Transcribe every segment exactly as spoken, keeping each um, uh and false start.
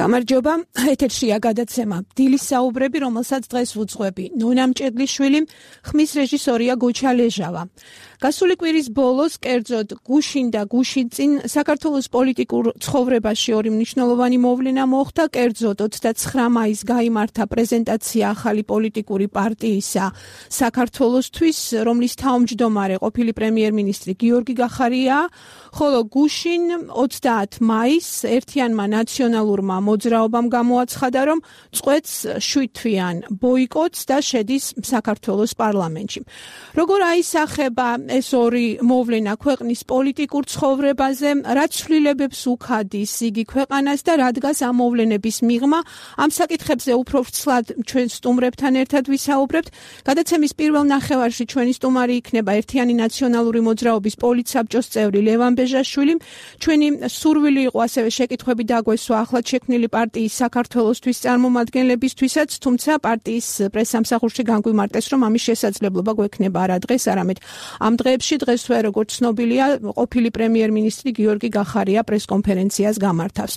გამარჯობა, ეთერშია გადაცემა დილის საუბრები, რომელსაც დღეს ვუძღვები. ნონა მჭედლიშვილი, ხმის რეჟისორია გოჩა ლეჟავა. გასული კვირის ბოლოს, კერძოდ გუშინ და გუშინწინ საქართველოს პოლიტიკურ ცხოვრებაში ორი მნიშვნელოვანი მოვლენა მოხდა. კერძოდ ოცდაცხრა მაისს გაიმართა პრეზენტაცია ახალი პოლიტიკური პარტიისა საქართველოსთვის, რომლის თავმჯდომარე ყოფილი პრემიერ-მინისტრი გიორგი გახარია, ხოლო გუშინ ოცდაათ მაისს ერთიანმა ნაციონალურმა მოძრაობამ გამოაცხადა, რომ წყვეტს შვიდთვიან ბოიკოტს და შედის საქართველოს პარლამენტში. როგორ აისახება ეს ორი მოვლენა ქვეყნის პოლიტიკურ ცხოვრებაზე, რა ცვლილებებს უქადის იგი ქვეყანას და რა დგას ამ მოვლენების მიღმა, ამ საკითხებზე უფრო ვრცლად ჩვენ სტუმრებთან ერთად ვისაუბრებთ. გადაცემის პირველ ნახევარში ჩვენი სტუმარი იქნება ერთიანი ნაციონალური მოძრაობის პოლიტსაბჭოს წევრი ლევან ბეჟაშვილი. ჩვენი სურვილი იყო ასევე შეკითხვები დაგვესვა ახლად შექმნილი პარტიის საქართველოსთვის წარმომადგენლებისთვისაც, თუმცა პარტიის პრესსამსახურში განგვიმარტეს, რომ ამის შესაძლებლობა გვექნება არა დღეს, არამედ ამ დღეებში დღესვე, როგორც ცნობილია, ყოფილი პრემიერ-მინისტრი გიორგი გახარია პრესკონფერენციას გამართავს.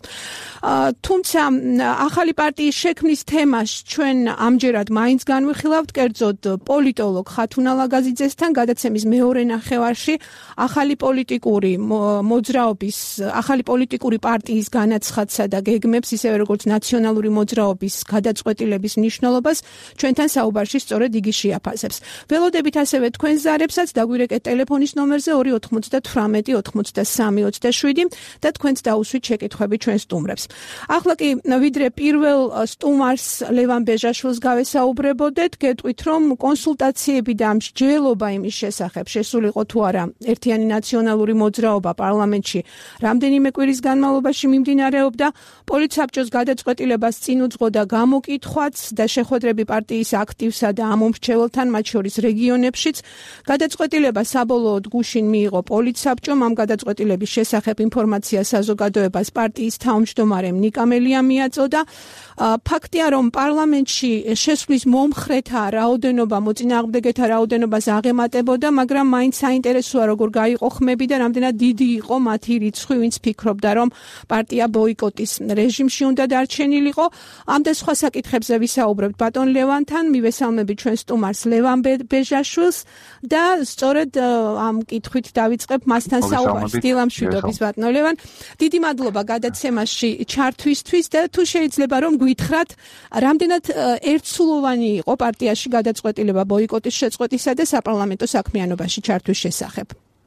თუმცა ახალი პარტიის შექმნის თემას ჩვენ ამჯერად მაინც განვიხილავთ, კერძოდ პოლიტოლოგ ხათუნა ლაგაზიძესთან გადაცემის მეორე ნახევარში ახალი პოლიტიკური მოძრაობის, ახალი პოლიტიკური პარტიის განაცხადსა და გეგმებს, ისევე როგორც ნაციონალური მოძრაობის გადაწყვეტილების მნიშვნელობას ჩვენთან საუბარში სწორედ იგი შეაფასებს. ველოდებით ასევე თქვენ ზარებსაც დაგვირეკეთ ტელეფონის ნომერზე ორი ოთხმოცდათვრამეტი ოცდასამი ოცდაშვიდი და თქვენც დაუსვით შეკითხვები ჩვენ სტუმრებს. ახლა კი ვიდრე პირველ სტუმარს ლევან ბეჟაშვილს გავესაუბრებოდეთ, გეტყვით, რომ კონსულტაციები და მსჯელობა იმის შესახებ შესულიყო თუ არა ერთიანი ნაციონალური მოძრაობა პარლამენტში რამდენიმე კვირის განმავლობაში მიმდინარეობდა, პოლიტსაბჭოს გადაწყვეტილებას წინ უძღოდა გამოკითხვაც და შეხვედრები პარტიის აქტივსა და ამომრჩეველთან, მათ შორის რეგიონებშიც. გადაწყვეტილება საბოლოოდ გუშინ მიიღო პოლიტსაბჭომ, ამ გადაწყვეტილების შესახებ ინფორმაცია საზოგადოებას პარტიის თავმჯდომარემ ნიკა მელიამ მიაწოდა. ფაქტია, რომ პარლამენტში შესვლის მომხრეთა რაოდენობა, მოწინააღმდეგეთა რაოდენობას აღემატებოდა, მაგრამ მაინც საინტერესოა, როგორ გაიყო ხმები და რამდენად დიდი იყო მათი რიცხვი, ვინც ფიქრობდა, რომ პარტია ბოიკოტის რეჟიმში უნდა დარჩენილიყო. ამ და სხვა საკითხებზე ვისაუბრებთ ბატონ ლევანთან, მივესალმები ჩვენ სტუმარს ლევან ბეჟაშვილს და სწორედ ამ კითხვით დავიწყებ მასთან საუბარს. დილამშვიდობის ბატონ ლევან. დიდი მადლობა გადაცემაში ჩართვისთვის და თუ შეიძლება რომ გითხრათ, რამდენად ერთსულოვანი იყო პარტიაში გადაწყვეტილება ბოიკოტის შეწყვეტისა და საპარლამენტო საქმიანობაში ჩართვის შესახებ.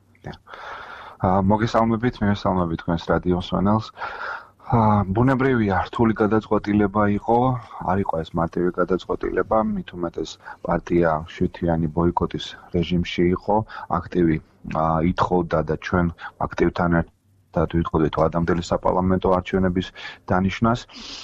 მოგესალმებით, მივესალმებით თქვენს რადიო მსმენელს. ბუნებრივია, რთული გადაწყვეტილება იყო, არ იყო ეს მარტივი გადაწყვეტილება, მით უმეტეს პარტია შვიდთვიანი ბოიკოტის რეჟიმში იყო, აქტივი ითხოვდა და ჩვენ აქტივთან ერთად ვიტყოდით ადამდელი საპარლამენტო არჩევნების დანიშნას.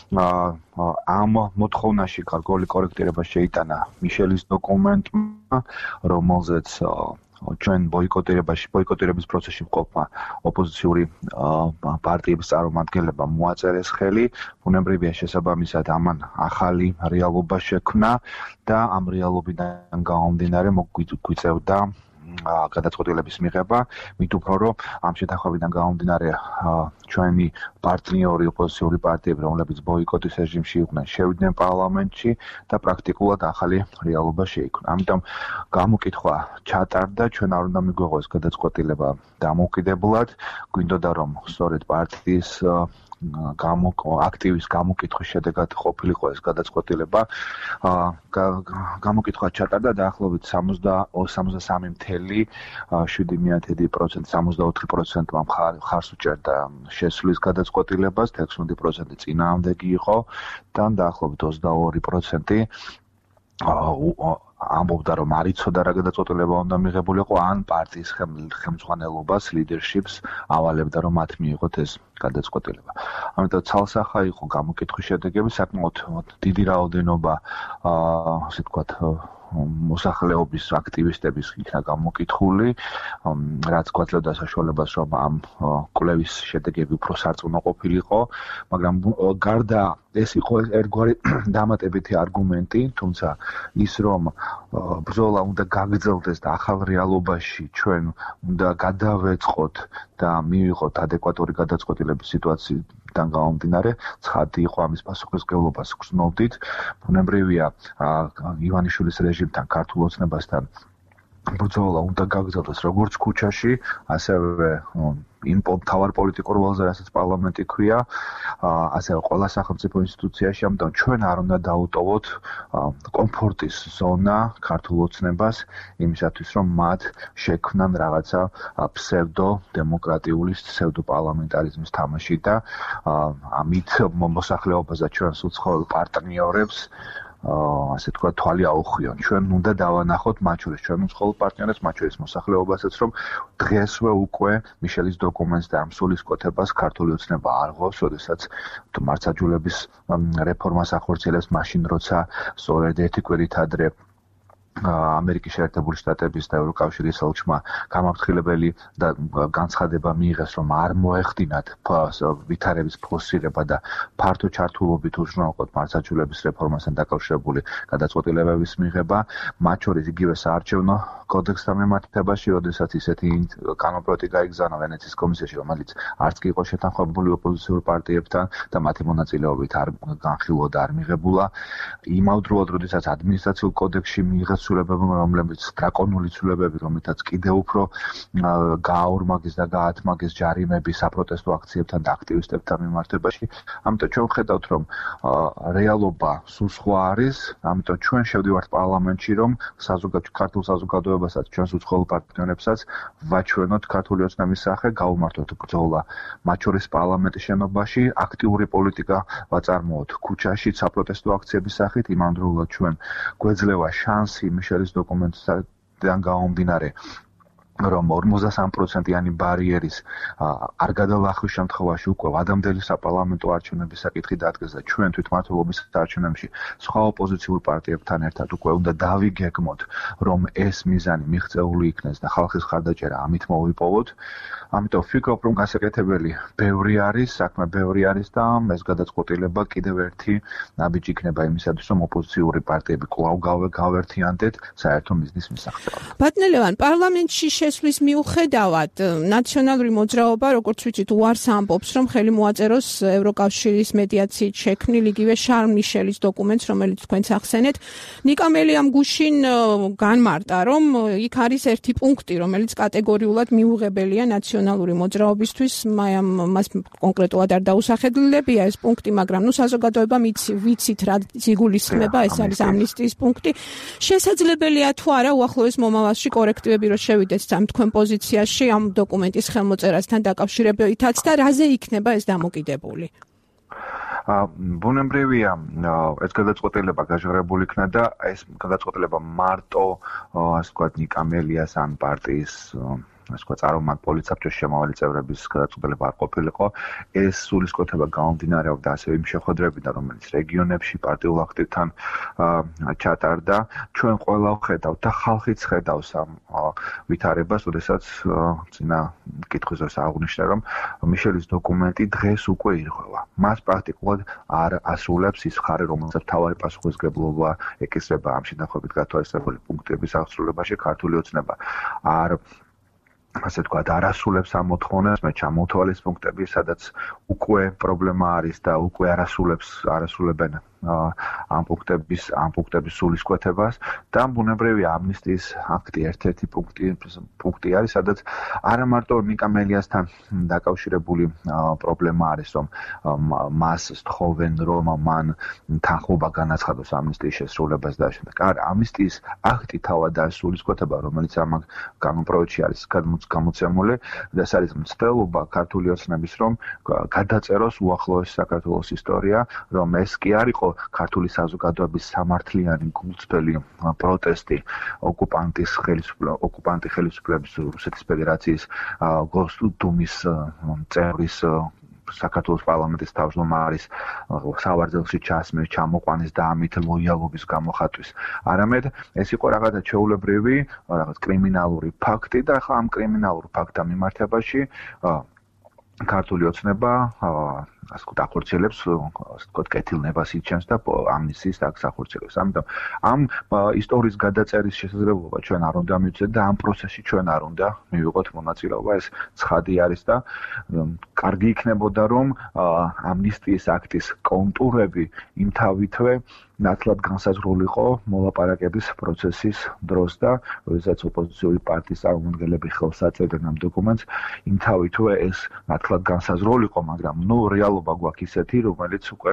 ამ მოთხოვნაში გარკვეული კორექტირება შეიტანა მიშელის დოკუმენტმა, რომელზეც ჩვენ ბოიკოტირებაში, ბოიკოტირების პროცესში მყოფმა ოპოზიციური პარტიების წარმომადგენლებმა მოაწერეს ხელი, ბუნებრივია შესაბამისად ამან ახალი რეალობა შექმნა და ამ რეალობიდან გამომდინარე მოგვიწევდა გადაწყვეტილების მიღება, მით უფრო რომ ამ შეთანხმებიდან გამომდინარე ჩვენი პარტნიორი ოპოზიციური პარტიები, რომლებიც ბოიკოტის რეჟიმში იყვნენ, შევიდნენ პარლამენტში და პრაქტიკულად ახალი რეალობა შეიქმნა. ამიტომ გამოკითხვა ჩატარდა, ჩვენ არ უნდა მიგვეღოს გადაწყვეტილება დამოუკიდებლად, გვინდოდა რომ სწორედ პარტიის აქტივის გამოკითხვის შედეგად ყოფილიყო ეს გადაწყვეტილება. გამოკითხვა ჩატარდა დაახლოებით სამოცდასამი ათეული პროცენტი, სამოცდაოთხი პროცენტი მხარს უჭერდა შესვლის გადაწყვეტილებას, ექვსმეტი პროცენტი წინააღმდეგი იყო და დაახლოებით ოცდაორი პროცენტი ამბობდა, რომ არ იცოდა რა გადაწყვეტილება უნდა მიღებულიყო, ან პარტიის ხელმძღვანელობას, leadership-ს ავალებდა, რომ მათ მიიღოთ ეს გადაწყვეტილება. ამიტომ ცალსახა იყო გამოკითხვის შედეგები, საკმაოდ დიდი რაოდენობა, ასე ვთქვათ, მოსახლეობის აქტივისტების იქნა გამოკითხული, რაც გვაძლევდა საშუალებას, რომ ამ კვლევის შედეგები უფრო სარწმუნო ყოფილიყო, მაგრამ გარდა ეს იყო ერთგვარი დამატებითი არგუმენტი, თუმცა ის რომ ბრძოლა უნდა გაგრძელდეს და ახალ რეალობაში ჩვენ უნდა გადავეწყოთ და მივიღოთ ადეკვატური გადაწყვეტილების თან გამომდინარე, ცხადი იყო ამის პასუხისმგებლობას გრძნობდით. ბუნებრივია, ივანიშვილის რეჟიმთან, ქართულ ოცნებასთან ბრძოლა უნდა გაგრძელდეს როგორც ქუჩაში, ასევე იმ მთავარ პოლიტიკურ ველზე, რასაც პარლამენტი ქვია, ასევე ყველა სახელმწიფო ინსტიტუციაში, ამიტომ ჩვენ არ უნდა დაუტოვოთ კომფორტის ზონა ქართულ ოცნებას იმისათვის, რომ მათ შექმნან რაღაცა ფსევდო-დემოკრატიული, ფსევდო-პარლამენტარიზმის თამაში და ამით მოსახლეობაზე ჩვენს უცხოელ პარტნიორებს ასე თქვა თვალი აუხვიონ. ჩვენ უნდა დავანახოთ მათ შორის ჩვენ უცხოელ პარტნიორებს, მათ შორის მოსახლეობასაც, რომ დღესვე უკვე მიშელის დოკუმენტს და ამ სულისკვეთებას ქართული ოცნება არ ღვავს, როდესაც მართლმსაჯულების რეფორმას ახორციელებს მაშინ, როცა სწორედ ერთი კვირით ადრე ამერიკის შეერთებული შტატების და ევროკავშირის ელჩმა გამაფრთხილებელი და განცხადება მიიღეს, რომ არ მოეხდინათ ვითარების ფორსირება და ფართო ჩართულობით უზრუნველყოთ მართლმსაჯულების რეფორმასთან დაკავშირებული გადაწყვეტილებების მიღება, მათ შორის იგივე საარჩევნო კოდექსთან მიმართებაში, როდესაც ისეთი კანონპროექტი გაიგზავნა ვენეციის კომისიაში, რომელიც არც კი იყო შეთანხმებული ოპოზიციურ პარტიებთან და მათი მონაწილეობით არ განხილვა და არ მიღებულა. იმავდროულად, როდესაც ადმინისტრაციულ კოდექსში მიიღეს ცვლილებები, რომლებიც დრაკონული ცვლილებები, რომელთაც კიდევ უფრო გააორმაგეს და გაათმაგეს ჯარიმები საპროტესტო აქციებთან და აქტივისტებთან მიმართებაში. ამიტომ ჩვენ ვხედავთ, რომ რეალობა სულ სხვა არის, ამიტომ ჩვენ შევდივართ პარლამენტში, რომ ქართულ საზოგადოებასაც, ჩვენს უცხოელ პარტნიორებსაც ვაჩვენოთ ქართული ოცნების სახე, გავუმართოთ ბრძოლა მათ შორის პარლამენტის შენობაში, აქტიური პოლიტიკა ვაწარმოოთ ქუჩაში, საპროტესტო აქციების სახით, იმავდროულად ჩვენ გვეძლევა შანსი მიშელის დოკუმენტიდან გამომდინარე, რომ ორმოცდასამი პროცენტიანი ბარიერის არ გადალახვის შემთხვევაში უკვე ვადამდელი საპარლამენტო არჩევნების საკითხი დადგეს და ჩვენ თვითმმართველობის არჩევნებში სხვა ოპოზიციურ პარტიებთან ერთად უკვე უნდა დავიგეგმოთ, რომ ეს მიზანი მიღწეული იქნეს და ხალხის მხარდაჭერა ამით მოვიპოვოთ. ამიტომ ვფიქრობ, რომ გასაკეთებელი ბევრი არის, საქმე ბევრი არის და ეს გადაწყვეტილება კიდევ ერთი ნაბიჯი იქნება იმისათვის, რომ ოპოზიციური პარტიები კვლავ გავერთიანდეთ საერთო მიზნის მისაღწევად. ბატონო ლევან, პარლამენტში შესვლის მიუხედავად, ნაციონალური მოძრაობა, როგორც ვიცით, უარს ამბობს, რომ ხელი მოაწეროს ევროკავშირის მედიაციით შექმნილ იგივე შარლ მიშელის დოკუმენტს, რომელიც თქვენც ახსენეთ. ნიკა მელიამ გუშინ განმარტა, რომ იქ არის ერთი პუნქტი, რომელიც კატეგორიულად მიუღებელია ნაციონალური მოძრაობისთვის, მას კონკრეტულად არ დაუსახელებია ეს პუნქტი, მაგრამ ნუ საზოგადოებამ ვიცით რა იგულისხმება, ეს არის ამნისტიის პუნქტი. შესაძლებელია თუ არა უახლოეს მომავალში კორექტივები რო შევიდეს ამ თქვენ პოზიციაში ამ დოკუმენტის ხელმოწერასთან დაკავშირებითაც და რაზე იქნება ეს დამოკიდებული? ბუნებრივია, ეს გადაწყვეტილება გაჟღერებული იქნა და ეს გადაწყვეტილება მარტო, ასე ვთქვათ, ნიკა მელიას ან პარტიის ასე ვთქვათ, წარმომადგენელ პოლიტსაბჭოს შემავალი წევრების გადაწყვეტილება არ ყოფილიყო. ეს სულისკვეთება გამომდინარეობდა ასევე იმ შეხვედრებიდან, რომელიც რეგიონებში პარტიულ აქტივთან ჩატარდა. ჩვენ ყველა ვხედავთ და ხალხიც ხედავს ამ ვითარებას, როდესაც წინა კითხვის დროს აღნიშნა, რომ მიშელის დოკუმენტი დღეს უკვე ირღვევა. მას პრაქტიკულად არ ასრულებს ის მხარე, რომელსაც მთავარი პასუხისმგებლობა ეკისრება ამ შეთანხმებით გათვალისწინებული პუნქტების აღსრულებაში ქართული ოცნება. არ ასე ვთქვათ, არ ასრულებს ამ მოთხოვნებს, მე ჩამოთვალის პუნქტები, სადაც უკვე პრობლემა არის და უკვე არ ასრულებს, არ ასრულებენ ამ პუნქტების, ამ პუნქტების სულისკვეთებას და ბუნებრივია ამნისტიის აქტი ერთ-ერთი პუნქტი, პუნქტი არის, სადაც არა მარტო ნიკა მელიასთან დაკავშირებული პრობლემა არის, რომ მას სთხოვენ, რომ მან თანხმობა განაცხადოს ამნისტიის შესრულებას და შემდეგ. არა, ამნისტიის აქტი თავად არის სულისკვეთება, რომელიც ამ კანონპროექტში არის გამოცემული და ეს არის მცდელობა ქართული ოცნების, რომ გადაწეროს უახლოესი საქართველოს ისტორია, რომ ეს კი არ იყო ქართული საზოგადოების სამართლიანი გულწრფელი პროტესტი ოკუპანტის ხელისუფლების ოკუპანტი ხელისუფლების რუსეთის ფედერაციის გოსდუმის წევრის საქართველოს პარლამენტის თავმჯდომარის სავარძელში ჩასმის, ჩამოყვანის და ამით ლოიალობის გამოხატვის. არამედ ეს იყო რაღაცა ჩვეულებრივი, რაღაც კრიმინალური ფაქტი და ახლა ამ კრიმინალურ ფაქტთან მიმართებაში ქართული ოცნება ასე ვთქვათ, ახორციელებს, ასე ვთქვათ, კეთილნებას იჩენს და ამნისტიის აქტს ახორციელებს. ამიტომ ამ ისტორიის გადაწერის შესაძლებლობა ჩვენ არ უნდა მივცეთ და ამ პროცესში ჩვენ არ უნდა მივიღოთ მონაწილეობა. ეს ცხადი არის და კარგი იქნებოდა, რომ ამნისტიის აქტის კონტურები იმთავითვე ნათლად განსაზღვრულიყო მოლაპარაკების პროცესის დროს და როდესაც ოპოზიციური პარტიის წარმომადგენლები ხელს აწერდნენ ამ დოკუმენტს, იმთავითვე ეს ნათლად განსაზღვრულიყო, მაგრამ ნუ რეალობა გვაქვს ისეთი, რომელიც უკვე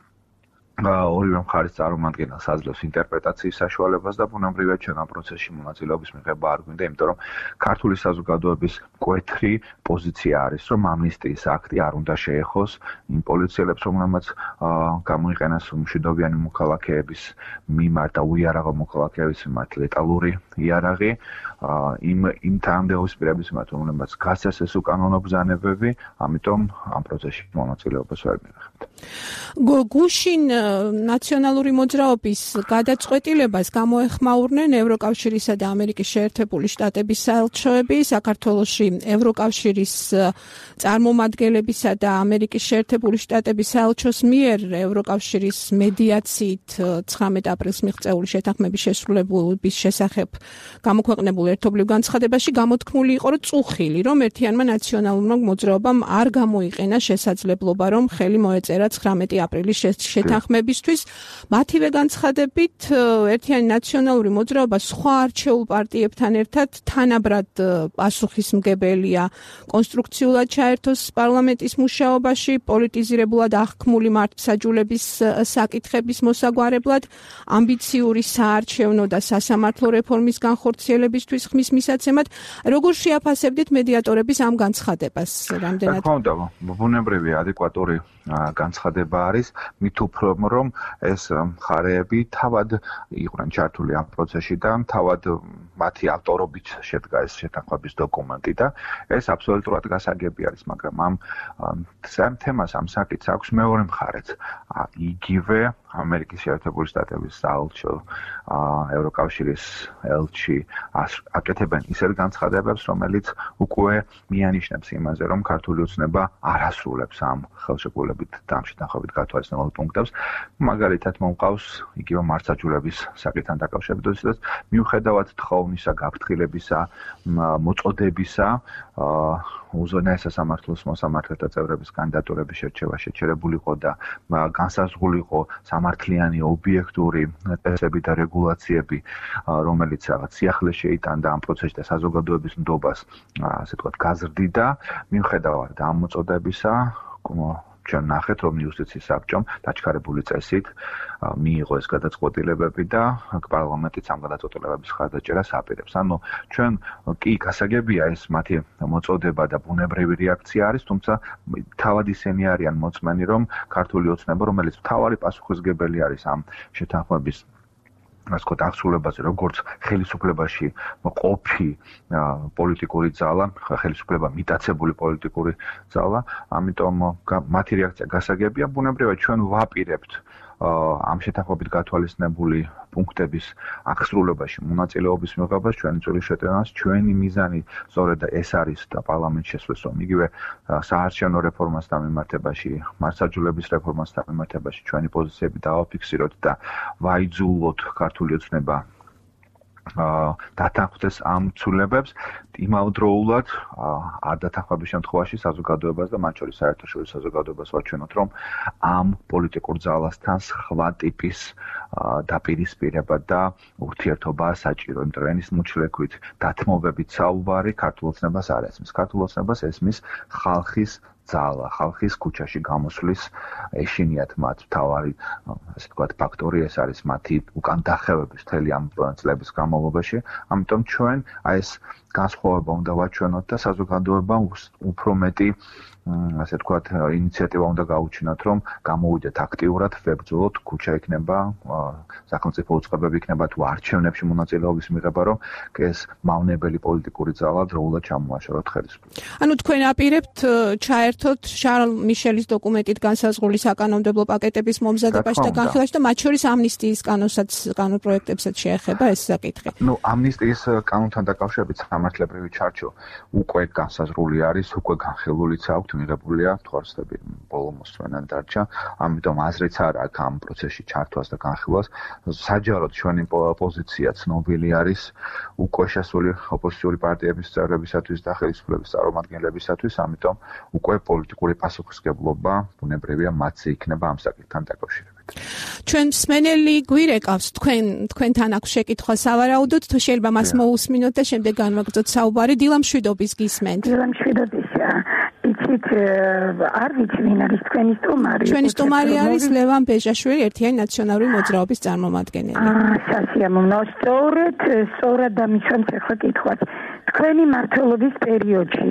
ორივე მხარის წარმომადგენელს აძლევს ინტერპრეტაციის საშუალებას და ბუნებრივია ჩვენ ამ პროცესში მონაწილეობის მიღება არ გვინდა, იმიტომ რომ ქართული საზოგადოების მკვეთრი პოზიცია არის, რომ ამნისტიის აქტი არ უნდა შეეხოს იმ პოლიციელებს, რომლებმაც გამოიყენეს მშვიდობიანი მოქალაქეების მიმართ და უიარაღო მოქალაქეების მიმართ ლეტალური იარაღი, იმ იმ თანამდებობის პირების მიმართ, რომლებმაც გასცეს ეს უკანონო ბრძანებები, ამიტომ ამ პროცესში მონაწილეობას ვერ მივიღებთ. გუშინ ნაციონალური მოძრაობის გადაწყვეტილებას გამოეხმაურნენ ევროკავშირისა და ამერიკის შეერთებული შტატების საელჩოები, საქართველოში ევროკავშირის წარმომადგენლებისა და ამერიკის შეერთებული შტატების საელჩოს მიერ ევროკავშირის მედიაციით ცხრამეტ აპრილს მიღწეული შეთანხმების შესრულების შესახებ გამოქვეყნებულ ერთობლივ განცხადებაში გამოთქმული იყო, რომ წუხილი, რომ ერთიანმა ნაციონალურმა მოძრაობამ არ გამოიყენა შესაძლებლობა, რომ ხელი მოეწერა ცხრამეტი აპრილის შეთანხმებისთვის. მათივე განცხადებით, ერთიანი ნაციონალური მოძრაობა სხვა არჩეულ პარტიებთან ერთად თანაბრად პასუხისმგებელია კონსტრუქციულად ჩაერთოს პარლამენტის მუშაობაში, პოლიტიზირებულად აღქმული მართლმსაჯულების საკითხების მოსაგვარებლად, ამბიციური საარჩევნო და სასამართლო რეფორმის განხორციელებისთვის ხმის მისაცემად. როგორ შეაფასებდით მედიატორების ამ განცხადებას? რამდენად? რა თქმა უნდა, ბუნებრივი ადეკვატური განცხადება არის, მით უფრო რომ ეს მხარეები თავად იყვნენ ჩართული ამ პროცესში და თავად მათი ავტორობით შედგა ეს შეთანხმების დოკუმენტი და ეს აბსოლუტურად გასაგები არის, მაგრამ ამ სამ თემას, ამ საკითხს აქვს მეორე მხარეც. იგივე ამერიკის შეერთებული შტატების საელჩო, ევროკავშირის ელჩი აკეთებენ ისეთ განცხადებებს, რომელიც უკვე მიანიშნებს იმაზე, რომ ქართული ოცნება არ ასრულებს ამ ხელშეკრულებით და ამ შეთანხმებით გათვალისწინებულ პუნქტებს. მაგალითად მომყავს იგივე მართლმსაჯულების საკითხთან დაკავშირებით, მიუხედავად თხოვნისა, გაფრთხილებისა, მოწოდებისა, უზენაეს სასამართლოს მოსამართლეთა წევრების კანდიდატურების შერჩევა შეჩერებულიყო და განსაზღვრულიყო სამართლიანი ობიექტური წესები და რეგულაციები, რომელიც რაღაც სიახლეს შეიტანდა ამ პროცესში და საზოგადოების ნდობას, ასე ვთქვათ, გაზრდიდა, მიუხედავად ამ მოწოდებისა, ჩვენ ნახეთ, რომ იუსტიციის საბჭომ დაჩქარებული წესით მიიღო ეს გადაწყვეტილებები და პარლამენტიც ამ გადაწყვეტილებების ხარდაჭერას აპირებს. ანუ ჩვენ კი გასაგებია ეს მათი მოწოდება და ბუნებრივი რეაქცია არის, თუმცა თავად ისინი არიან მოწმენი, რომ ქართული ოცნება, რომელიც მთავარი პასუხისმგებელი არის ამ შეთანხმების ასე ვთქვათ, აღსრულებაზე, როგორც ხელისუფლებაში ყოფი პოლიტიკური ძალა, ხელისუფლება მიტაცებული პოლიტიკური ძალა, ამიტომ მათი რეაქცია გასაგებია, ბუნებრივია ჩვენ ვაპირებთ ამ შეთანხმებით გათვალისწინებული პუნქტების აღსრულებაში მონაწილეობის მიღებას, ჩვენი წვრილი შეტევას, ჩვენი მიზანი სწორედ ეს არის და პარლამენტში შესვლის, რომ იგივე საარჩევნო რეფორმასთან მიმართებაში, მართლმსაჯულების რეფორმასთან მიმართებაში ჩვენი პოზიციები დავაფიქსიროთ და ვაიძულოთ ქართული ოცნება დათანხმდეს ამ ცვლილებებს, იმავდროულად არ დათანხმების შემთხვევაში საზოგადოებას და მათ შორის საერთაშორისო საზოგადოებას ვაჩვენოთ, რომ ამ პოლიტიკურ ძალასთან სხვა ტიპის დაპირისპირება და ურთიერთობაა საჭირო, იმიტომ რომ ენის მოჩლექვით დათმობებით საუბარი ქართულ ოცნებას არ ესმის. ქართულ ოცნებას ესმის ხალხის ძალა, ხალხის ქუჩაში გამოსვლის ეშინიათ მათ თავარი, ასე ვთქვათ, ფაქტორი ეს არის მათი უკან დახევების მთელი ამ წლების განმავლობაში. ამიტომ ჩვენ აი ეს განსხვავება უნდა ვაჩვენოთ და საზოგადოებამ უფრო მეტი ასე ვთქვათ, ინიციატივა უნდა გაუჩინოთ, რომ გამოვიდეთ აქტიურად, ვებრძოლოთ, ქუჩა იქნება, სახელმწიფო უწყებები იქნება თუ არჩევნებში მონაწილეობის მიღება, რომ ეს მავნებელი პოლიტიკური ძალა დროულად ჩამოაშოროთ ხელისუფლებას. ანუ თქვენ აპირებთ ჩაერთოთ შარლ მიშელის დოკუმენტით განსაზღვრული საკანონმდებლო პაკეტების მომზადებაში და განხილვაში და მათ შორის ამნისტიის კანონსაც, კანონპროექტებსაც შეეხება ეს საკითხი. ნუ ამნისტიის კანონთან დაკავშირებით სამ სასამართლებრივი ჩარჩო უკვე განსაზღვრული არის, უკვე განხილულიც აქვთ, მიღებულია თვალსწრაფი ბოლო მოსვენად დარჩა, ამიტომ აზრიც არ აქვს ამ პროცესში ჩართვას და განხილვას. საჯაროდ ჩვენი პოზიცია ცნობილი არის უკვე შესული ოპოზიციური პარტიების წევრებისათვის და ხელისუფლების წარმომადგენლებისათვის, ამიტომ უკვე პოლიტიკური პასუხისმგებლობა ბუნებრივია მათზე იქნება ამ საკითხთან დაკავშირებით. ჩვენ მსმენელი გვირეკავს თქვენ თქვენთან აქვს შეკითხვა სავარაუდოდ, თუ შეიძლება მას მოусმინოთ და შემდეგ განვაგრძოთ საუბარი. დილა მშვიდობის გისმენთ. დილა მშვიდობისა. იცით, არ ვიცი ვინ არის თქვენი სტუმარი. ჩვენი სტუმარი არის ლევან ბეჟაშვილი, ერთიანი ნაციონალური მოძრაობის წარმომადგენელი. აა, სასიამოვნო. სწორედ, სწორად დამისვამთ ახლა კითხვას. თქვენი მმართველობის პერიოდში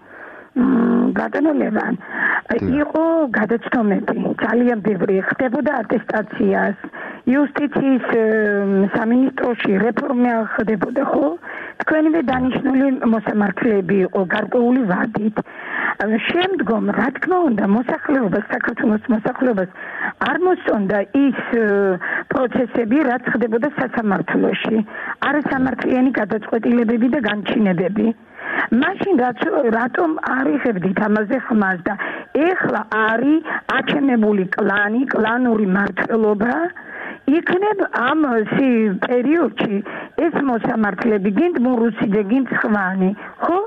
ბატონო ლევან, იყო გადაცდომები, ძალიან ბევრი, ხდებოდა ატესტაციას, იუსტიციის სამინისტროში რეფორმა ხდებოდა, ხო? თქვენივე დანიშნული მოსამართლეები იყო გარკვეული ვადით. შემდგომ, რა თქმა უნდა, მოსახლეობას, საქართველოს მოსახლეობას არ მოსწონდა ის პროცესები, რაც ხდებოდა სასამართლოში, არასამართლიანი გადაწყვეტილებები და განჩინებები. მაშინ რატომ არ იღებდით ამაზე ხმას და ეხლა არის აჩემებული კლანი, კლანური მმართველობა, იქნებ ამ პერიოდში ეს მოსამართლეები გინდ მურუსი და გინდ ხვანი, ხო?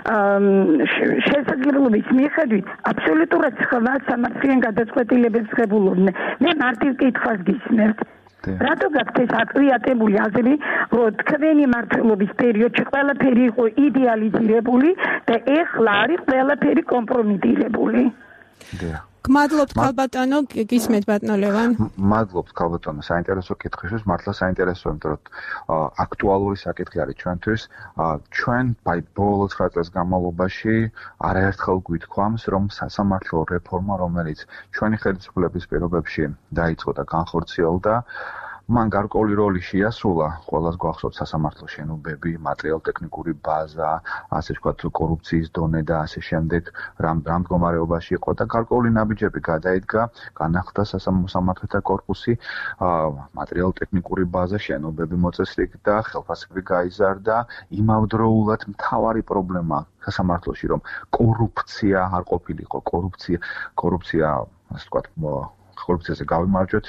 შესაძლებლობის მიხედვით აბსოლუტურად სხვა სამართლიან გადაწყვეტილებებს ღებულობდნენ. მე მარტივ კითხვას გისმენთ. რატო გაქვთ ეს აკრიატებული აზრი, რომ თქვენი მმართველობის პერიოდში ყველაფერი იყო იდეალიზირებული და ეხლა არის ყველაფერი კომპრომიტირებული? გმადლობთ ქალბატონო, გისმენთ ბატონო ლევან. მადლობთ ქალბატონო, საინტერესო კითხვისთვის, მართლა საინტერესოა, იმიტომ რომ აქტუალური საკითხი არის ჩვენთვის. ჩვენ აი ბოლო ცხრა წლის განმავლობაში არაერთხელ გვითქვამს, რომ სასამართლო რეფორმა, რომელიც ჩვენი ხელისუფლების პირობებში დაიწყო და განხორციელდა, მან გარკვეული როლი შეასრულა, ყველას გვახსოვთ სასამართლო შენობები, მატერიალურ-ტექნიკური ბაზა, ასე ვთქვათ, კორუფციის დონე და ასე შემდეგ, რამ რამ მდგომარეობაში იყო და გარკვეული ნაბიჯები გადაიდგა, განახლდა სასამართლოთა კორპუსი, მატერიალურ-ტექნიკური ბაზა, შენობები მოწესრიგ და ხელფასები გაიზარდა. იმავდროულად მთავარი პრობლემა სასამართლოში, რომ კორუფცია არ ყოფილიყო, კორუფცია, კორუფცია, ასე ვთქვათ, კორუფციაზე გავიმარჯვეთ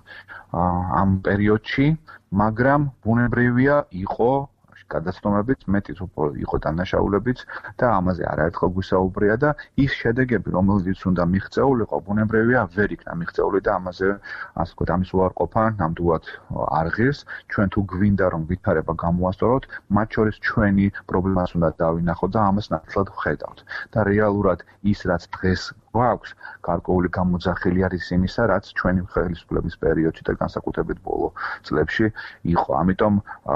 ამ პერიოდში, მაგრამ ბუნებრივია იყო გადაცდომებიც, მეტიც უფრო იყო დანაშაულებიც და ამაზე არაერთხელ გვისაუბრია და ის შედეგები, რომელიც უნდა მიღწეულიყო, ბუნებრივია ვერ იქნა მიღწეული და ამაზე, ასე ვთქვათ, ამის უარყოფა ნამდვილად არ ღირს. ჩვენ თუ გვინდა რომ ვითარება გამოასწოროთ, მათ შორის ჩვენი პრობლემას უნდა დავინახოთ და ამას ნათლად ვხედავთ. და რეალურად ის, რაც დღეს გვაქვს, გარკვეული გამოძახილი არის იმისა, რაც ჩვენი ხელისუფლების პერიოდში და განსაკუთრებით ბოლო წლებში იყო. ამიტომ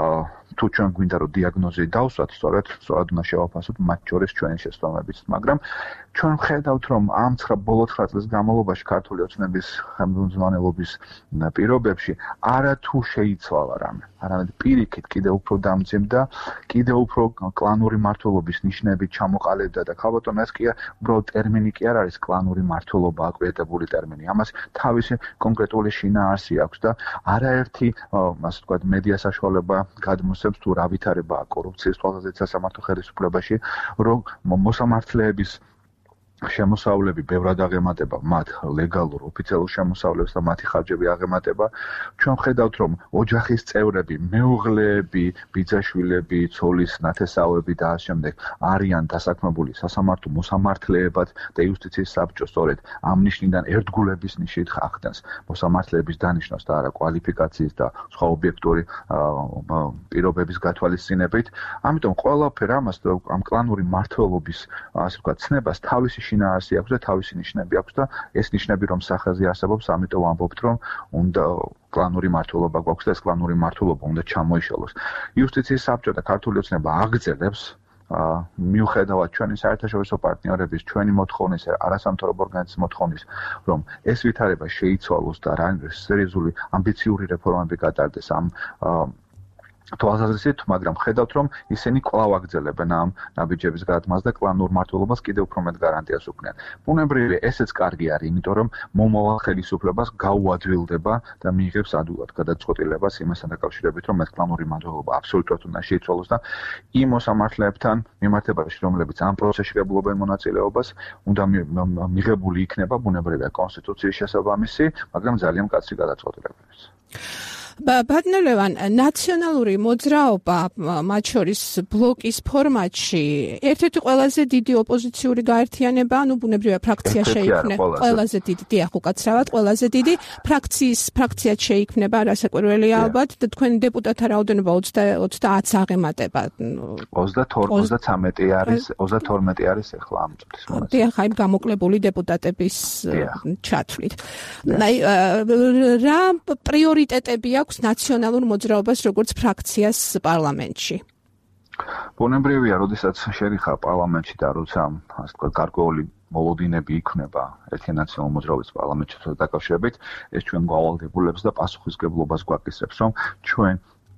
თუ ჩვენ გვინდა რომ დიაგნოზი დავსვათ, სწორედ, სწორად უნდა შევაფასოთ მათ შორის ჩვენი შეცდომებიც, მაგრამ ჩვენ ვხედავთ, რომ ამ ცხრა ბოლო ცხრა წლის განმავლობაში ქართული ოცნების ხელმძღვანელობის პირობებში არა თუ შეიცვალა რამე, არამედ პირიქით კიდევ უფრო დამძიმდა, კიდევ უფრო კლანური მმართველობის ნიშნები ჩამოყალიბდა და ქალბატონო, ეს კი უბრალოდ ტერმინი კი არ არის კლანური მმართველობა, აკრიტებული ტერმინი. ამას თავისი კონკრეტული შინაარსი აქვს და არაერთი, ასე ვთქვათ, მედია საშუალება გადმოსცემს თუ რა ვითარებაა კორუფციის თვალსაზრისით სასამართლო ხელისუფლებაში, რომ მოსამართლეების შემოსავლები ბევრად აღემატება მათ ლეგალურ ოფიციალურ შემოსავლებს და მათი ხარჯები აღემატება. ჩვენ ვხედავთ, რომ ოჯახის წევრები, მეუღლეები, ბიძაშვილები, ცოლის ნათესავები და ამ შემდეგ არიან დასაქმებული სასამართლო მოსამართლეებად და იუსტიციის საბჭო სწორედ ამ ნიშნიდან ერთგულების ნიშნით ახდენს მოსამართლეების დანიშნოს და არა კვალიფიკაციის და სხვა ობიექტური პირობების გათვალისწინებით. ამიტომ ყველაფერ ამას ამ კლანური მმართველობის, ასე ვთქვათ, ცნებას თავისი შინაარსი აქვს და თავისი ნიშნები აქვს და ეს ნიშნები რომ სახეზე არსებობს, ამიტომ ამბობთ, რომ უნდა კლანური მმართველობა გვაქვს და ეს კლანური მმართველობა უნდა ჩამოიშალოს. იუსტიციის საბჭო და ქართული ოცნება აგრძელებს მიუხედავად ჩვენი საერთაშორისო პარტნიორების, ჩვენი მოთხოვნის, არასამთავრობო ორგანიზაციის მოთხოვნის, რომ ეს ვითარება შეიცვალოს და სერიოზული ამბიციური რეფორმები გატარდეს ამ თვალსაზრისით, მაგრამ ხედავთ, რომ ისინი კვლავ აგრძელებენ ამ ნაბიჯების გადმას და კლანურ მმართველობას კიდევ უფრო მეტ გარანტიას უქმნიან. ბუნებრივია, ესეც კარგი არის, იმიტომ რომ მომავალ ხელისუფლებას გაუადვილდება და მიიღებს ადვილად გადაწყვეტილებას იმასთან დაკავშირებით, რომ ეს კლანური მმართველობა აბსოლუტურად უნდა შეიცვალოს და იმ მოსამართლეებთან მიმართებაში, რომლებიც ამ პროცესში ღებულობენ მონაწილეობას, უნდა მიღებული იქნება ბუნებრივია კონსტიტუციის შესაბამისი, მაგრამ ძალიან მკაცრი გადაწყვეტილებების. ბატონელევან, ნაციონალური მოძრაობა, მათ შორის ბლოკის ფორმატში, ერთ-ერთი ყველაზე დიდი ოპოზიციური გაერთიანება, ანუ ბუნებრივია ფრაქცია შეიქმნება, ყველაზე დიდი, დიახ, უკაცრავად, ყველაზე დიდი ფრაქციის ფრაქციად შეიქმნება, რასაკვირველია ალბათ, და თქვენი დეპუტატთა რაოდენობა ოცდაათს აღემატება. ოცდათორმეტი არის, ოცდათორმეტი არის ახლა ამ წუთის მონაცემი. დიახ, აი გამოკლებული დეპუტატების ჩათვლით. აი რა პრიორიტეტები აქვს ნაციონალურ მოძრაობას როგორც ფრაქციას პარლამენტში? ბუნებრივია, როდესაც შერიხა პარლამენტში და როცა ასე ვთქვათ გარკვეული მოლოდინები იქნება ერთი ნაციონალური მოძრაობის პარლამენტში დაკავშირებით, ეს ჩვენ გავალდებულებს და პასუხისმგებლობას გვაკისრებს, რომ ჩვენ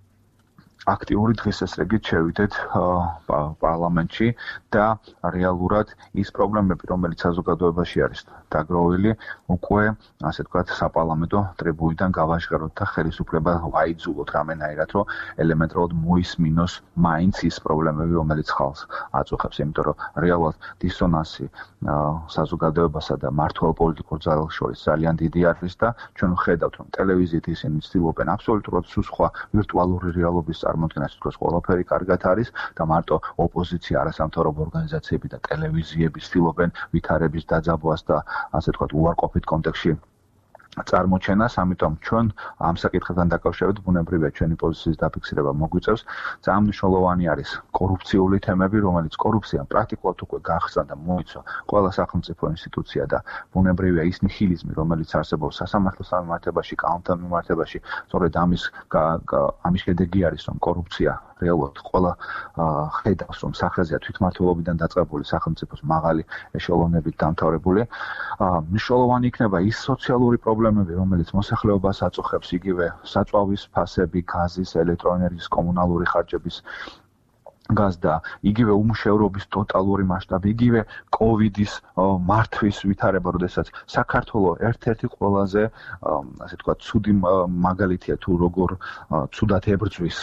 აქტიური დღესასრიგით შევიდეთ პარლამენტში და რეალურად ის პრობლემები, რომელიც საზოგადოებაში არის დაგროვილი, უკვე ასე ვთქვათ საპარლამენტო ტრიბუნიდან გავაჟღეროთ და ხელისუფლება ვაიძულოთ რამენაირად, რომ ელემენტარულად მოისმინოს მაინც ის პრობლემები, რომელიც ხალხს აწუხებს, იმიტომ რომ რეალურად დისონანსი საზოგადოებასა და მმართველ პოლიტიკურ ძალებს შორის ძალიან დიდი არის და ჩვენ ვხედავთ, რომ ტელევიზიით ისინი ცდილობენ აბსოლუტურად სხვა ვირტუალური რეალობის წარმოქმნას, თქოს ყველაფერი კარგად არის და მარტო ოპოზიცია, არასამთავრობო ორგანიზაციები და ტელევიზიები ცდილობენ ვითარების დაძაბვას და ასე ვთქვათ უარყოფით კონტექსტში წარმოჩენას, ამიტომ ჩვენ ამ საკითხთან დაკავშირებით ბუნებრივია ჩვენი პოზიციის დაფიქსირება მოგვიწევს. ძალიან მნიშვნელოვანი არის კორუფციული თემები, რომელიც კორუფციამ პრაქტიკულად უკვე გახსნა და მოიცვა ყველა სახელმწიფო ინსტიტუცია და ბუნებრივია ის ნიჰილიზმი, რომელიც არსებობს სასამართლოს მიმართებაში, კანონთან მიმართებაში, სწორედ ამის ამის შედეგი არის, რომ კორუფცია რეალურად ყველა ხედავს, რომ სახეზეა თვითმმართველობიდან დაწყებული სახელმწიფოს მაღალი ეშელონებით დამთავრებული. მნიშვნელოვანი იქნება ის სოციალური პრობლემები, რომელიც მოსახლეობას აწუხებს, იგივე საწვავის ფასები, გაზის, ელექტროენერგიის, კომუნალური ხარჯების გაზდა, იგივე უმუშევრობის ტოტალური მასშტაბი, იგივე კოვიდის მართვის ვითარება, როდესაც საქართველოს ერთ-ერთი ყველაზე, ასე ვთქვათ, ცუდი მაგალითია თუ როგორ ცუდად ებრძვის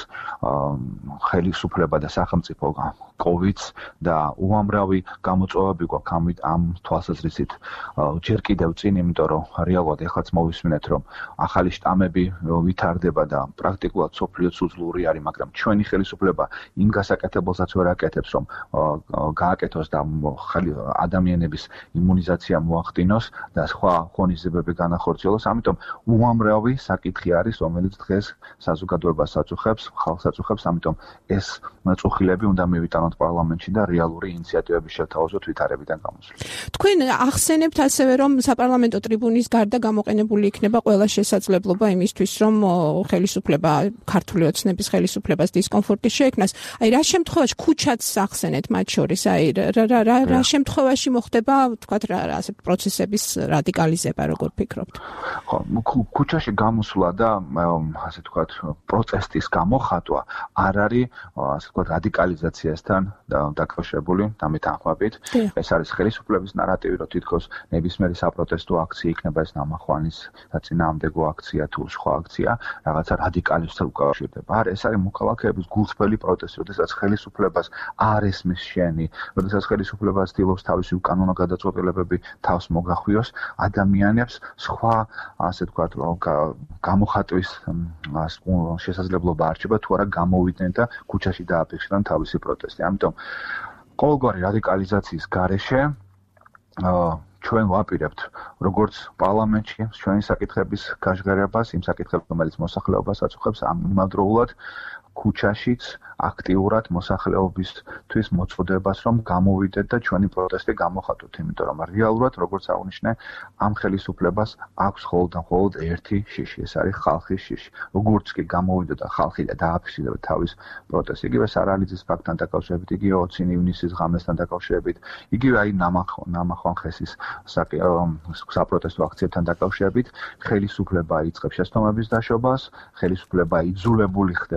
ხელისუფლება და სახელმწიფო კოვიდს და უამრავი გამოწვევები გვაქვს ამ თვალსაზრისით ჯერ კიდევ წინ, იმიტომ რომ რეალურად ეხლაც მოვისმინეთ, რომ ახალი შტამები ვითარდება და პრაქტიკულად სოფლიოც უძლური არის, მაგრამ ჩვენი ხელისუფლება იმ გასაკეთებელსაც ვერ აკეთებს, რომ გააკეთოს და ადამიანების იმუნიზაცია მოახდინოს და სხვა ღონისძიებები განახორციელოს, ამიტომ უამრავი საკითხი არის, რომელიც დღეს საზოგადოებას აწუხებს, ხალხს აწუხებს, ამიტომ ეს წუხილები უნდა მივიტანოთ პარლამენტში და რეალური ინიციატივები შევთავაზოთ ვითარებიდან გამოსვლით. თქვენ ახსენებთ ასევე, რომ საპარლამენტო ტრიბუნის გარდა გამოყენებული იქნება ყველა შესაძლებლობა იმისთვის, რომ ხელისუფლება, ქართული ოცნების ხელისუფლებას დისკომფორტი შეექმნას. აი რა შემთხვევაში ქუჩაც ახსენეთ მათ შორის, აი რა რა რა შემთხვევაში მოხდება, თქვათ რა ასე პროცესების რადიკალიზება, როგორ ფიქრობთ? ხო, ქუჩაში გამოსვლა და ასე ვთქვათ პროტესტის გამოხატვა არ არის ასე ვთქვათ რადიკალიზაციასთან დაკავშირებული დამეთანხმებით. ეს არის ხელისუფლების ნარატივი, რომ თითქოს ნებისმიერი საპროტესტო აქცია იქნება ეს ნამახვანის საწინააღმდეგო აქცია თუ სხვა აქცია, რაღაცა რადიკალისთან უკავშირდება. არა, ეს არის მოქალაქეების გულწრფელი პროტესტი, როდესაც ხელისუფლებას არ ესმის შენი, როდესაც ხელისუფლება ცდილობს თავისი უკანონო გადაწყვეტილებები თავს მოგახვიოს, ადამიანებს სხვა ასე ვთქვათ გამოხატვის შესაძლებლობა არჩება, თუ არა გამოვიდნენ და ქუჩაში დააფიქსირონ თავისი პროტესტი. ამიტომ ყოველგვარი რადიკალიზაციის გარეშე ჩვენ ვაპირებთ როგორც პარლამენტში ჩვენი საკითხების გაჟღერებას, იმ საკითხებს, რომელიც მოსახლეობას აწუხებს, ამავდროულად ქუჩაშიც აქტიურად მოსახლეობისთვის მოწოდებას, რომ გამოვიდეთ და ჩვენი პროტესტი გამოხატოთ, იმიტომ რომ რეალურად, როგორც აღნიშნე, ამ ხელისუფლებას აქვს მხოლოდ და მხოლოდ ერთი შიში, ეს არის ხალხის შიში. როგორც კი გამოვიდა და ხალხი და დააფიქსირა თავის პროტესტს, იგივე სარალიძის ფაქტთან დაკავშირებით, იგივე ოცი ივნისის ღამესთან დაკავშირებით, იგივე აი ნამახვან ხესის საპროტესტო აქციებთან დაკავშირებით, ხელისუფლება იწყებს შეცდომების დაშობას, ხელისუფლება იძულებული ხდება, რომ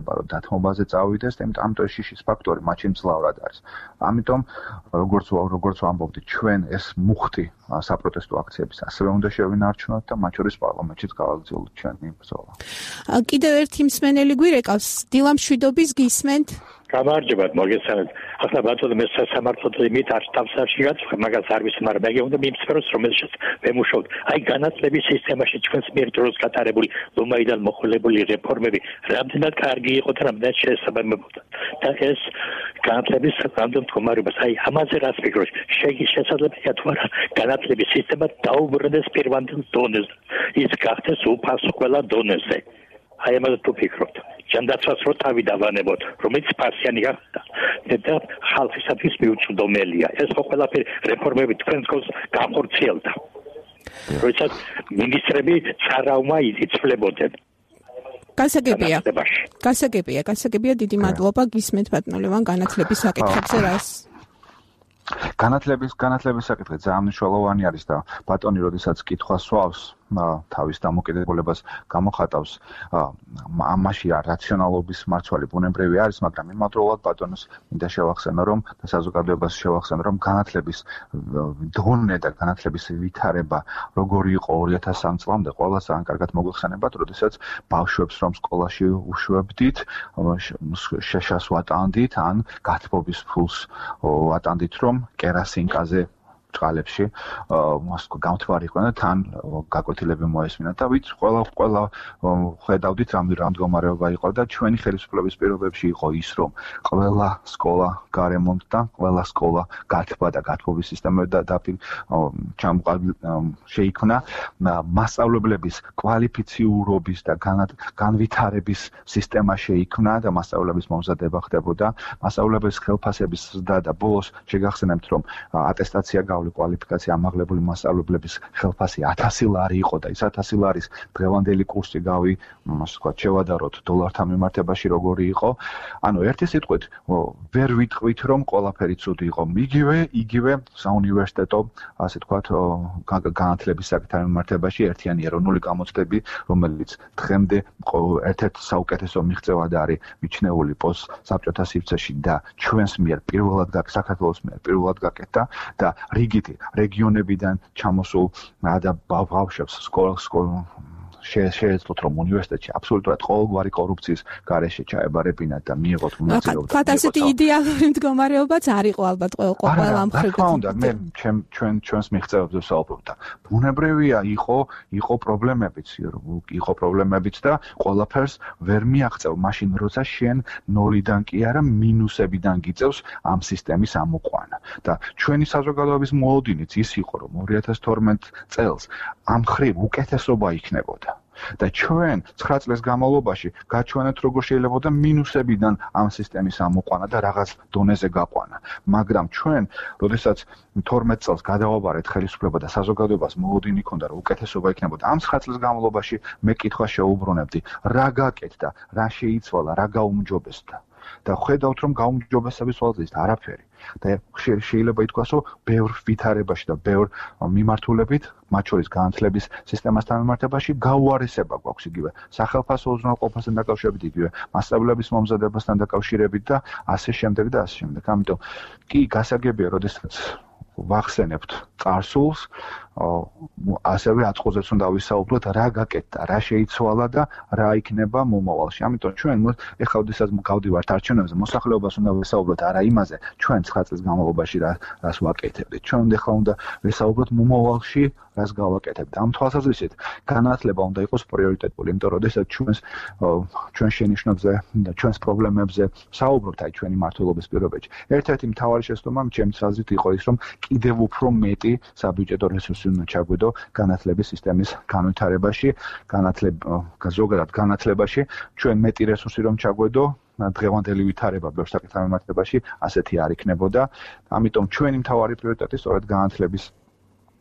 გათმობაზე წავიდეს, ამიტომ შიშის ფაქტორი მაშინ მძლავრად არის. ამიტომ როგორც როგორც ვამბობდი, ჩვენ ეს მუხტი საპროტესტო აქციების ასევე უნდა შევინარჩუნოთ და მათ შორის პარლამენტშიც გავაგრძელოთ ჩვენი ბრძოლა. კიდევ ერთი მსმენელი გვირეკავს, დილამშვიდობის გისმენთ. გამარჯობათ, მოგესალმებით. ახლა ბატონო მე სასამართლოზე იმით არ თავსარში გაწვე, მაგას არ ვიცი, მაგრამ მე უნდა მიმსწროს, რომელშიც ვემუშაოთ. აი განათლების სისტემაში ჩვენს მიერ დროს გატარებული ლომაიდან მოხოლებული რეფორმები რამდენად კარგი იყო და რამდენად შეესაბამებოდა. და ეს განათლების სამდომ მდგომარეობას, აი ამაზე რას ფიქრობთ? შესაძლებელია თუ არა განათლების სისტემა დაუბრუნდეს პირვანდელ დონეზე, ის გახდეს უფასო ყველა დონეზე. აი ამაზე თუ ფიქრობთ. ჯანდაცვას რო თავი დავანებოთ, რომელიც ფარსიანი გახდა და ხალხისათვის მიუწვდომელია. ეს ხო ყველაფერი რეფორმები თქვენს გულს განხორციელდა. როდესაც მინისტრები წარავმა იცვლებოდნენ. გასაგებია. გასაგებია, გასაგებია, დიდი მადლობა გისმენთ ბატონო ლევან განათლების საკითხებზე რას? განათლების განათლების საკითხი ძალიან მნიშვნელოვანი არის და ბატონი როდესაც კითხვას სვავს თავის დამოკიდებულებას გამოხატავს ამაში რაციონალობის მარცვალი ბუნებრივი არის, მაგრამ იმავდროულად ბატონოს მინდა შევახსენო, რომ და საზოგადოებას შევახსენო, რომ განათლების დონე და განათლების ვითარება როგორი იყო ორი ათას სამი წლამდე, ყველა ძალიან კარგად მოგვიხსენებათ, როდესაც ბავშვებს რომ სკოლაში უშვებდით, შეშას ვატანდით, ან გათბობის ფულს ვატანდით, რომ კერასინკაზე წყალებში გამთვარი იყვნენ და თან გაკვეთილები მოესმინათ და ვიც ყველა ყველა ხედავდით რამე მდგომარეობა იყო და ჩვენი ხელისუფლების პირობებში იყო ის, რომ ყველა სკოლა გარემონტდა, ყველა სკოლა გათბა და გათბობის სისტემები და შეიქმნა მასწავლებლების კვალიფიციურობის და განვითარების სისტემა შეიქმნა და მასწავლებლების მომზადება ხდებოდა, მასწავლებლების ხელფასების ზრდა და ბოლოს შეგახსენებთ, რომ ატესტაცია კვალიფიკაცია ამაღლებული მასწავლებლების ხელფასი ათასი ლარი იყო და ის ათასი ლარის დღევანდელი კურსი გავი, ასე ვთქვათ, შევადაროთ დოლართან მიმართებაში როგორი იყო. ანუ ერთი სიტყვით, ვერ ვიტყვით, რომ ყველაფერი ცუდი იყო. იგივე, იგივე საუნივერსიტეტო, ასე ვთქვათ, განათლების საკითხთან მიმართებაში ერთიანი ეროვნული გამოცდები, რომელიც დღემდე ერთ-ერთ საუკეთესო მიღწევად არის მიჩნეული პოსტსაბჭოთა სივრცეში და ჩვენს მიერ პირველად საქართველოს მიერ პირველად გაკეთდა და რიგითი რეგიონებიდან ჩამოსულ და ბავშვებს სკოლას შეეძლოთ, რომ უნივერსიტეტში აბსოლუტურად ყოველგვარი კორუფციის გარეშე ჩაებარებინათ და მიიღოთ მონაწილეობა. თქვათ ასეთი იდეალური მდგომარეობაც არ იყო ალბათ ყველა მხრივ. რა უნდა, მე ჩვენ ჩვენს მიღწევებზე ვსაუბრობ და ბუნებრივია იყო იყო პრობლემებიც, იყო პრობლემებიც და ყველაფერს ვერ მიაღწევ მაშინ, როცა შენ ნოლიდან კი არა მინუსებიდან გიწევს ამ სისტემის ამოყვანა. და ჩვენი საზოგადოების მოლოდინიც ის იყო, რომ ორი ათას თორმეტ წელს ამ მხრივ უკეთესობა იქნებოდა. და ჩვენ ცხრა წლის განმავლობაში გაჩვენეთ, როგორ შეიძლება და მინუსებიდან ამ სისტემის ამოყვანა და რაღაც დონეზე გაყვანა. მაგრამ ჩვენ, როდესაც თორმეტ წელს გადავაბარეთ ხელისუფლება და საზოგადოებას მოლოდინი ჰქონდა, რომ უკეთესობა იქნებოდა, ამ ცხრა წლის განმავლობაში მე კითხვა შეუბრუნებდი, რა გაკეთდა, რა შეიცვალა, რა გაუმჯობესდა. და ხედავთ, რომ გაუმჯობესების ვალზე არაფერი. და შეიძლება ითქვას, რომ ბევრ ვითარებაში და ბევრ მიმართულებით, მათ შორის განათლების სისტემასთან მიმართებაში გაუარესება გვაქვს იგივე სახელმწიფო უზრუნველყოფასთან დაკავშირებით, იგივე მასწავლებლების მომზადებასთან დაკავშირებით და ასე შემდეგ და ასე შემდეგ. ამიტომ კი გასაგებია, როდესაც ვახსენებთ წარსულს, ასევე აწყოზეც უნდა ვისაუბროთ, რა გაკეთდა, რა შეიცვალა და რა იქნება მომავალში. ამიტომ ჩვენ ეხლა ოდესაც გავდივართ არჩევნებზე, მოსახლეობას უნდა ვისაუბროთ არა იმაზე, ჩვენ ცხრა წლის განმავლობაში რას ვაკეთებდით. ჩვენ ეხლა უნდა ვისაუბროთ მომავალში, რას გავაკეთებთ. ამ თვალსაზრისით განათლება უნდა იყოს პრიორიტეტული, იმიტომ რომ ოდესაც ჩვენს ჩვენ შენიშვნებზე და ჩვენს პრობლემებზე საუბრობთ აი ჩვენი მმართველობის პირობებში. ერთ-ერთი მთავარი შეცდომა ჩემს აზრით იყო ის, რომ კიდევ უფრო მეტი საბიუჯეტო რესურსი უნდა ჩაგვიდო განათლების სისტემის განვითარებაში, განათლება ზოგადად განათლებაში, ჩვენ მეტი რესურსი რომ ჩაგვედო, დღევანდელი ვითარება ბევრ საკითხთან მიმართებაში ასეთი არ იქნებოდა. ამიტომ ჩვენი მთავარი პრიორიტეტი სწორედ განათლების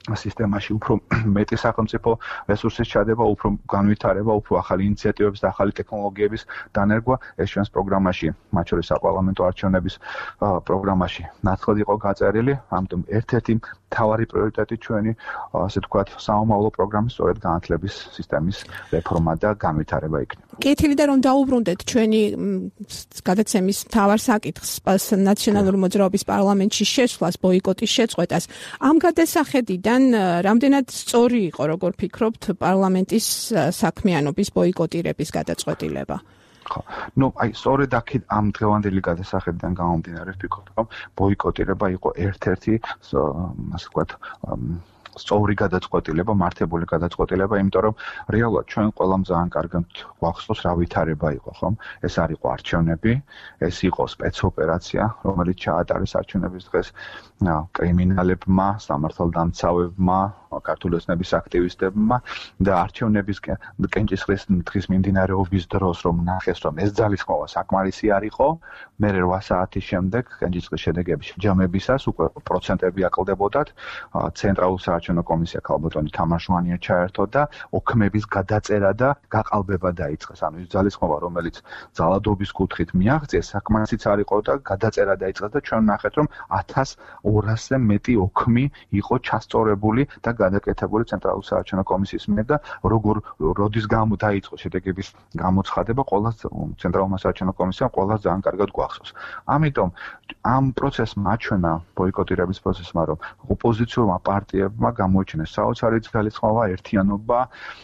სისტემაში უფრო მეტი სახელმწიფო რესურსის ჩადება, უფრო განვითარება, უფრო ახალი ინიციატივების და ახალი ტექნოლოგიების დანერგვა, ეს ჩვენს პროგრამაში, მათ შორის საპარლამენტო არჩევნების პროგრამაში ნაცვლად იყო გაწერილი, ამიტომ ერთ-ერთი მთავარი პრიორიტეტი ჩვენი, ასე ვთქვათ, საომავლო პროგრამის სწორედ განათლების სისტემის რეფორმა და განვითარება იქნება. კეთილი და რომ დაუბრუნდეთ ჩვენი გადაცემის მთავარ საკითხს, ნაციონალური მოძრაობის პარლამენტში შესვლას, ბოიკოტის შეწყვეტას. ამ გადასახედიდან რამდენად სწორი იყო, როგორ ფიქრობთ, პარლამენტის საქმიანობის ბოიკოტირების გადაწყვეტილება? ხო, ну, აი, სწორედ აქ ამ დღევანდელი გადასახედიდან გამომდინარე ვფიქრობ, რომ ბოიკოტირება იყო ერთ-ერთი, ასე ვთქვათ, სწორი გადაწყვეტილება, მართებული გადაწყვეტილება, იმიტომ რომ რეალურად ჩვენ ყველამ ძალიან კარგად გვახსოვს რა ვითარება იყო, ხომ? ეს არ იყო არჩევნები, ეს იყო სპეცოპერაცია, რომელიც ჩაატარეს არჩევნების დღეს კრიმინალებმა, სამართალდამცავებმა, ქართული ოცნების აქტივისტებმა და არჩევნების კენჭისყრის დღის მიმდინარეობის დროს რომ ნახეს, რომ ეს ძალისხმევა საკმარისი არ იყო, მერე რვა საათის შემდეგ კენჭისყრის შედეგების შეჯამებისას უკვე პროცენტები აკლდებოდათ, ცენტრალურ საარჩევნო კომისია ქალბატონი თამაშვანია ჩაერთო და ოქმების გადაწერა და გაყალბება დაიწყეს. ანუ ის ძალისხმევა, რომელიც ძალადობის კუთხით მიაღწიეს, საკმარისიც არ იყო და გადაწერა დაიწყეს და ჩვენ ნახეთ, რომ ათას ორასზე მეტი ოქმი იყო ჩასწორებული და გადაკეთებული ცენტრალურ საარჩევნო კომისიის მიერ და როგორ როდის გამო დაიწყო შედეგების გამოცხადება, ყოველას ცენტრალურმა საარჩევნო კომისიამ ყოველას ძალიან კარგად გვახსოვს. ამიტომ ამ პროცესმა აჩვენა ბოიკოტირების პროცესმა, რომ ოპოზიციურმა პარტიებმა გამოიჩინეს საოცარი ძალისხმევა, ერთიანობა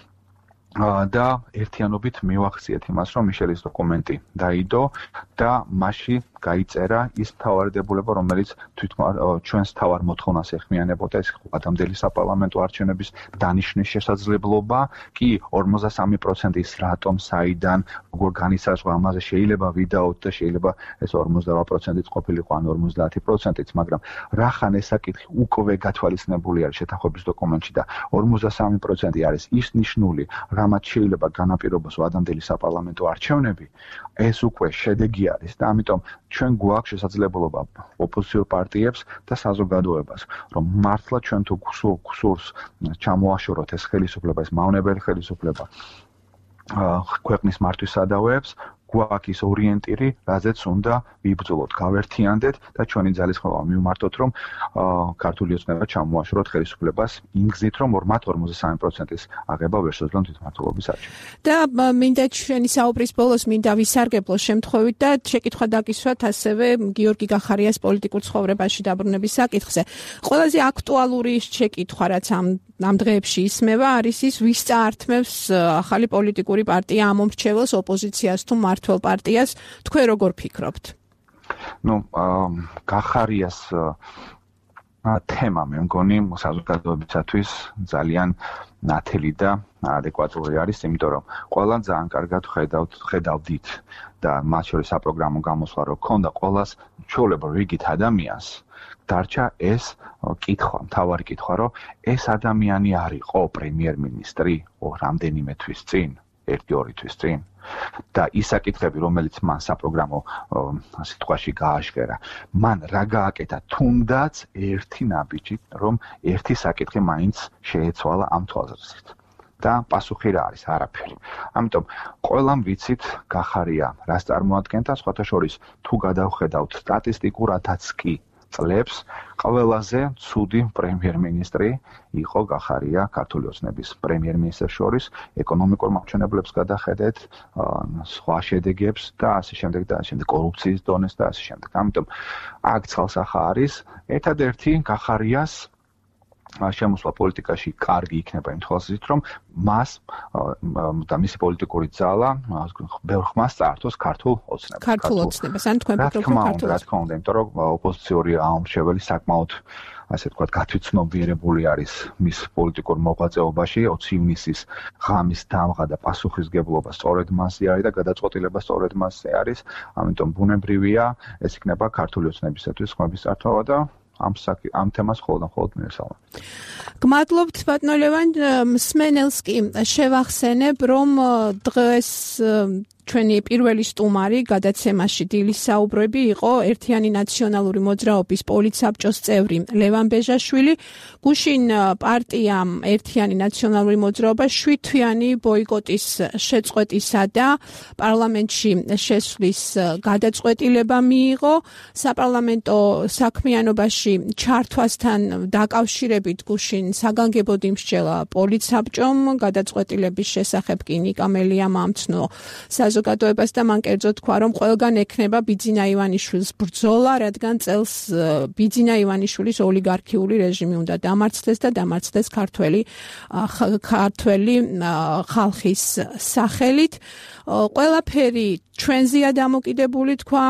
და ერთიანობით მივახციეთ იმას, რომ მიშელის დოკუმენტი დაიდო და მასში გაიწერა ის მთავარდებულება, რომელიც თვითონ ჩვენს თავარ მოთხოვნას ეხმიანებოდა, ეს იყო ადამდელი საპარლამენტო არჩევნების დანიშნვის შესაძლებლობა, კი ორმოცდასამი პროცენტის რატომ, საიდან, როგორ განისაზღვრა, ამაზე შეიძლება ვიდაოთ და შეიძლება ეს ორმოცდაორი პროცენტიც ყოფილიყო, ან ორმოცდაათი პროცენტიც, მაგრამ რახან ეს საკითხი უკვე გათვალისწინებული არის შეთანხმების დოკუმენტში და ორმოცდასამი პროცენტი არის ის ნიშნული, რამაც შეიძლება განაპირობოს ადამდელი საპარლამენტო არჩევნები, ეს უკვე შედეგი არის და ამიტომ ჩვენ გვაქვს შესაძლებლობა ოპოზიციურ პარტიებს და საზოგადოებას, რომ მართლა ჩვენ თუ გსურს ჩამოაშოროთ ეს ხელისუფლება, ეს მავნებელი ხელისუფლება ქვეყნის მართვის სადავეებს, გვაქვს ის ორიენტირი, რაზეც უნდა ვიბრძოლოთ, გავერთიანდეთ და ჩვენი ძალისხმევა მივმართოთ, რომ ქართული ოცნება ჩამოაშოროთ ხელისუფლებას იმ გზით, რომ ორმოცდასამი პროცენტის აღება ვერ შეძლონ თვითმმართველობის არჩევნებში. და მინდა ჩვენი საუბრის ბოლოს მინდა ვისარგებლო შემთხვევით და შეკითხვა დაგისვათ ასევე გიორგი გახარიას პოლიტიკურ ცხოვრებაში დაბრუნების საკითხზე. ყველაზე აქტუალური შეკითხვა, რაც ამ ამ დღეებში ისმევა, არის ის, ვის წაართმევს ახალი პოლიტიკური პარტია ამომრჩეველს ოპოზიციას თუ მმართველ პარტიას, თქვენ როგორ ფიქრობთ? ну, გახარიას თემა მე მგონი საზოგადოებისათვის ძალიან ნათელი და ადეკვატური არის, იმიტომ რომ ყველან ძალიან კარგად ხედავთ, ხედავდით და მათ შორის საპროგრამო გამოსვლა რო ქონდა, ყველას ჩვეულება რიგით ადამიანს დარჩა ეს კითხვა, მთავარი კითხვა, რომ ეს ადამიანი არ იყო პრემიერ-მინისტრი რამდენიმე თვის წინ, ერთი-ორი თვის წინ. და ის საკითხები, რომელიც მან საპროგრამო სიტყვაში გააშკერა, მან რა გააკეთა თუნდაც ერთი ნაბიჯი, რომ ერთი საკითხი მაინც შეეცვალა ამ თვალსაზრისით. და პასუხი რა არის? არაფერი. ამიტომ ყველამ ვიცით გახარია რას წარმოადგენდა, სხვათა შორის თუ გადავხედავთ სტატისტიკურადაც კი წლებს, ყველაზე ცუდი პრემიერ-მინისტრი იყო გახარია ქართული ოცნების პრემიერ-მინისტრს შორის, ეკონომიკურ მაჩვენებლებს გადახედეთ, სხვა შედეგებს და ასე შემდეგ და ასე შემდეგ, კორუფციის დონეს და ასე შემდეგ. ამიტომ აქ წყალსახა არის ერთადერთი გახარიას შემოსვლა პოლიტიკაში კარგი იქნება იმ თვალსაზრისით, რომ მას და მისი პოლიტიკური ძალა ბევრ ხმას წაართოს ქართულ ოცნებას. ქართულ ოცნებას, ან თქვენ ფიქრობთ ქართულ ოცნებას? რა თქმა უნდა, იმიტომ რომ ოპოზიციური ამომრჩეველი საკმაოდ ასე ვთქვათ, გათვითცნობიერებული არის მის პოლიტიკურ მოღვაწეობაში, ოცი ივნისის ღამის დამღა და პასუხისგებლობა სწორედ მასზე არის და გადაწყვეტილება სწორედ მასზე არის, ამიტომ ბუნებრივია ეს იქნება ქართული ოცნებისათვის ხმების წართვა და ამ საკი ამ თემას ხოლმე ხოლმე მივესალმებით. გმადლობთ ბატონო ლევან, მსმენელს კი შევახსენებ, რომ დღეს ჩვენი პირველი სტუმარი გადაცემაში დილის საუბრები იყო ერთიანი ნაციონალური მოძრაობის პოლიტსაბჭოს წევრი ლევან ბეჟაშვილი. გუშინ პარტიამ ერთიანი ნაციონალური მოძრაობა შვიდთვიანი ბოიკოტის შეწყვეტისა და პარლამენტში შესვლის გადაწყვეტილება მიიღო. საპარლამენტო საქმიანობაში ჩართვასთან დაკავშირებით გუშინ საგანგებოდ იმსჯელა პოლიტსაბჭომ გადაწყვეტილების შესახებ კი ნიკა მელიამ ამცნო საზოგადოებას და მან კერძო თქვა, რომ ყველგან ექნება ბიძინა ივანიშვილის ბრძოლა, რადგან წელს ბიძინა ივანიშვილის ოლიგარქიული რეჟიმი უნდა დამარცხდეს და დამარცხდეს ქართველი ქართველი ხალხის სახელით. ყველაფერი ჩვენზეა დამოკიდებული, თქვა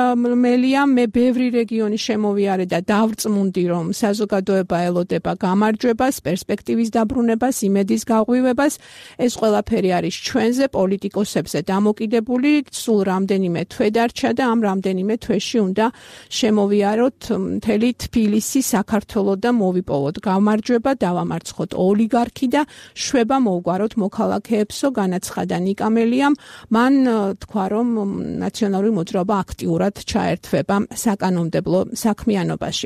მელიამ, მე ბევრი რეგიონი შემოვიარე და დავწმუნდი, რომ საზოგადოება ელოდება გამარჯვებას, პერსპექტივის დაბრუნებას, იმედის გაღვივებას. ეს ყველაფერი არის ჩვენზე, პოლიტიკოსებზე დამოკიდებული. სულ რამდენიმე თვე დარჩა და ამ რამდენიმე თვეში უნდა შემოვიაროთ მთელი თბილისი, საქართველო და მოვიპოვოთ გამარჯვება, დავამარცხოთ ოლიგარქი და შვება მოვგვაროთ მოქალაქეებსო, განაცხადა ნიკა მელიამ. მან თქვა, რომ ნაციონალური მოძრაობა აქტიურად ჩაერთვება საკანონმდებლო საქმიანობაში.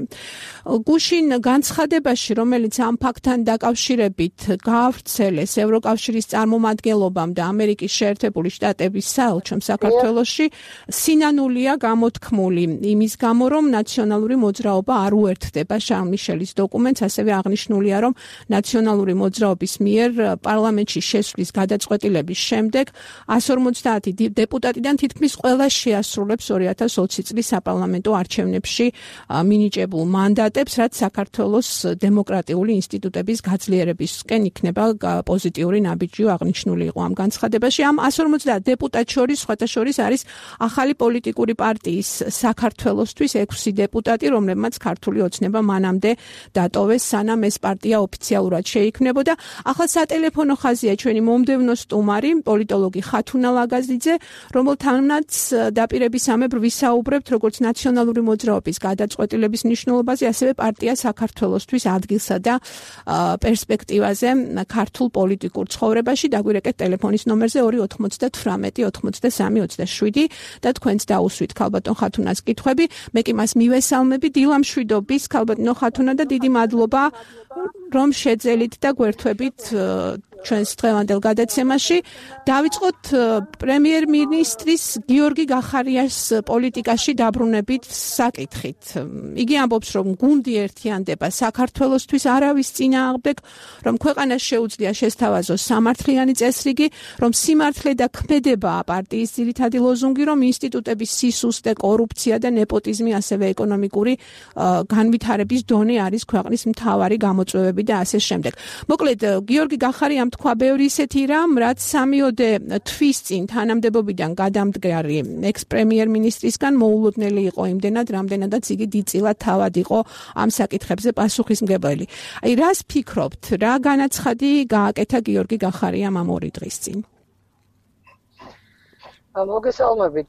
გუშინ განცხადებაში, რომელიც ამ ფაქტთან დაკავშირებით გაავრცელეს ევროკავშირის წარმომადგენლობამ და ამერიკის შეერთებული შტატების საელჩომ საქართველოში, სინანულია გამოთქმული იმის გამო, რომ ნაციონალური მოძრაობა არ უერთდება შარლ მიშელის დოკუმენტს, ასევე აღნიშნულია, რომ ნაციონალური მოძრაობის მიერ პარლამენტში შესვლის გადაწყვეტილების შემდეგ εκατს ორმოცდაათი დეპუტატიდან თითქმის ყველა შეასრულებს ორი ათას ოცი წლის საპარლამენტო არჩევნებში მინიჭებულ მანდატებს, რაც საქართველოს დემოკრატიული ინსტიტუტების გაძლიერებისკენ იქნება პოზიტიური ნაბიჯი აღნიშნული იყო ამ განცხადებაში. ამ εκατს ორმოცდაათ დეპუტატ შორის სხვათა შორის არის ახალი პოლიტიკური პარტიის საქართველოსთვის ექვსი დეპუტატი, რომლებმაც ქართული ოცნება მანამდე დატოვეს, სანამ ეს პარტია ოფიციალურად შეიქმნებოდა. ახლა სატელეფონო ხაზია ჩვენი მომდევნო სტუმარი, პოლიტოლოგი ხათუნა ლაგაზიძე, რომელთანაც დაპირებისამებრ ვისაუბრებთ როგორც ნაციონალური მოძრაობის გადაწყვეტილების მნიშვნელობაზე, ასევე პარტია საქართველოსთვის ადგილსა და პერსპექტივაზე ქართულ პოლიტიკურ ცხოვრებაში. დაგვირეკეთ ტელეფონის ნომერზე ორი ოთხმოცდათვრამეტი ოცდასამი ოცდაშვიდი და თქვენც დაუსვით ქალბატონ ხათუნას კითხვები. მე კი მას მივესალმები. დილამშვიდობის ქალბატონო ხათუნა და დიდი მადლობა, რომ შეძელით და გვერთვებით ჩვენს დღევანდელ გადაცემაში. დავიწყოთ პრემიერ-მინისტრის გიორგი გახარიას პოლიტიკაში დაბრუნებით საკითხით. იგი ამბობს, რომ გუნდი ერთიანდება საქართველოსთვის არავის წინააღმდეგ, რომ ქვეყანას შეუძლია შესთავაზოს სამართლიანი წესრიგი, რომ სიმართლე და ქმედება პარტიის ძირითადი ლოზუნგი, რომ ინსტიტუტების სისუსტე, კორუფცია და ნეპოტიზმი, ასევე ეკონომიკური განვითარების დონე არის ქვეყნის მთავარი გამოწვევები და ასე შემდეგ. მოკლედ, გიორგი გახარიამ თქვა ბევრი ისეთი რამ, რაც სამიოდე თვის წინ თანამდებობიდან გადამდგარი ექს-პრემიერ-მინისტრისგან მოულოდნელი იყო იმდენად, რამდენადაც იგი დიდწილად თავად იყო ამ საკითხებზე პასუხისმგებელი. აი, რას ფიქრობთ, რა განაცხადი გააკეთა გიორგი გახარიამ ამ ორი დღის წინ? მოგესალმებით.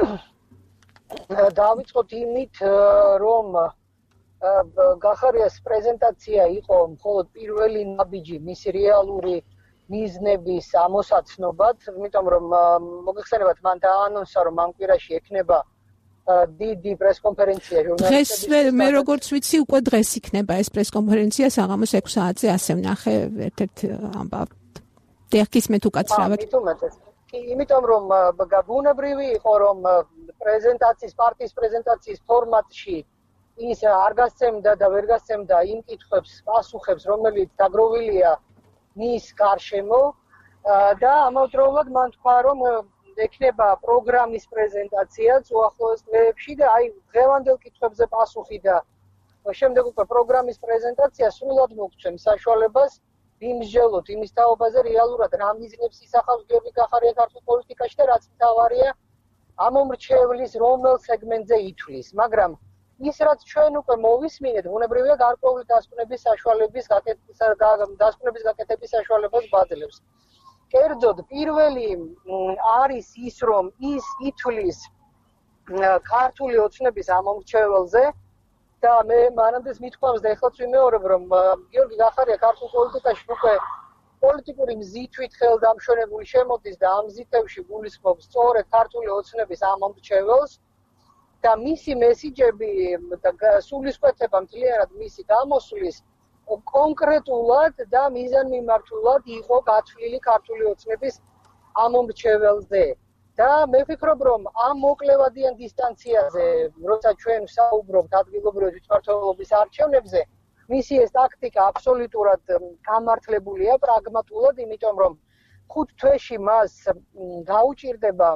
დავიწყოთ იმით, რომ გახარიას პრეზენტაცია იყო მხოლოდ პირველი ნაბიჯი მისი რეალური მიზნების ამოსაცნობად, იმიტომ რომ მოგეხსენებათ, მან დაანონსა, რომ ამ კვირაში ექნება დიდი პრესკონფერენცია ჟურნალისტების. მე როგორც ვიცი, უკვე დღეს იქნება ეს პრესკონფერენცია საღამოს ექვს საათზე, ასე ვნახე ერთ-ერთ ამბავ. დიახისმეთ უკაცრავად. კი, იმიტომ რომ ბუნებრივი იყო, რომ პრეზენტაციის, პარტიის პრეზენტაციის ფორმატში ის არ გასცემდა და ვერ გასცემდა იმ კითხვებს, პასუხებს, რომელიც დაგროვილია მის გარშემო და ამავდროულად მან თქვა, რომ ექნება პროგრამის პრეზენტაციაც უახლოეს დღეებში და აი დღევანდელ კითხვებზე პასუხი და შემდეგ უკვე პროგრამის პრეზენტაცია სრულად მოგცემს საშუალებას ვიმსჯელოთ იმის თაობაზე რეალურად რა მიზნებს ისახავს გიორგი გახარია ქართულ პოლიტიკაში და რაც მთავარია ამომრჩევლის რომელ სეგმენტზე ითვლის, მაგრამ ის რაც ჩვენ უკვე მოვისმინეთ, ბუნებრივია გარკვეული დასკვნების საშუალების დასკვნების გაკეთების საშუალებას გვაძლევს. კერძოდ, პირველი არის ის, რომ ის ითვლის ქართული ოცნების ამომრჩეველზე და მე მანამდეც მithქვამს და ეხლაც ვიმეორებ, რომ გიორგი გახარია ქართულ პოლიტიკაში უკვე პოლიტიკური მზითვით ხელდამშვენებული შემოდის და ამ მზითებში გულისხმობს სწორედ ქართული ოცნების ამ მომრჩეველს და მისი მესიჯები და სულისკვეთება მთლიანად მისი გამოსვლის კონკრეტულად და მიზანმიმართულად იყო გათვლილი ქართული ოცნების ამ მომრჩეველზე. და მე ვფიქრობ, რომ ამ მოკლევადიან დისტანციაზე, როცა ჩვენ საუბრობთ ადგილობრივი თვითმმართველობის არჩევნებზე, მისი ეს ტაქტიკა აბსოლუტურად გამართლებულია პრაგმატულად, იმიტომ რომ ხუთ თვეში მას გაუჭირდება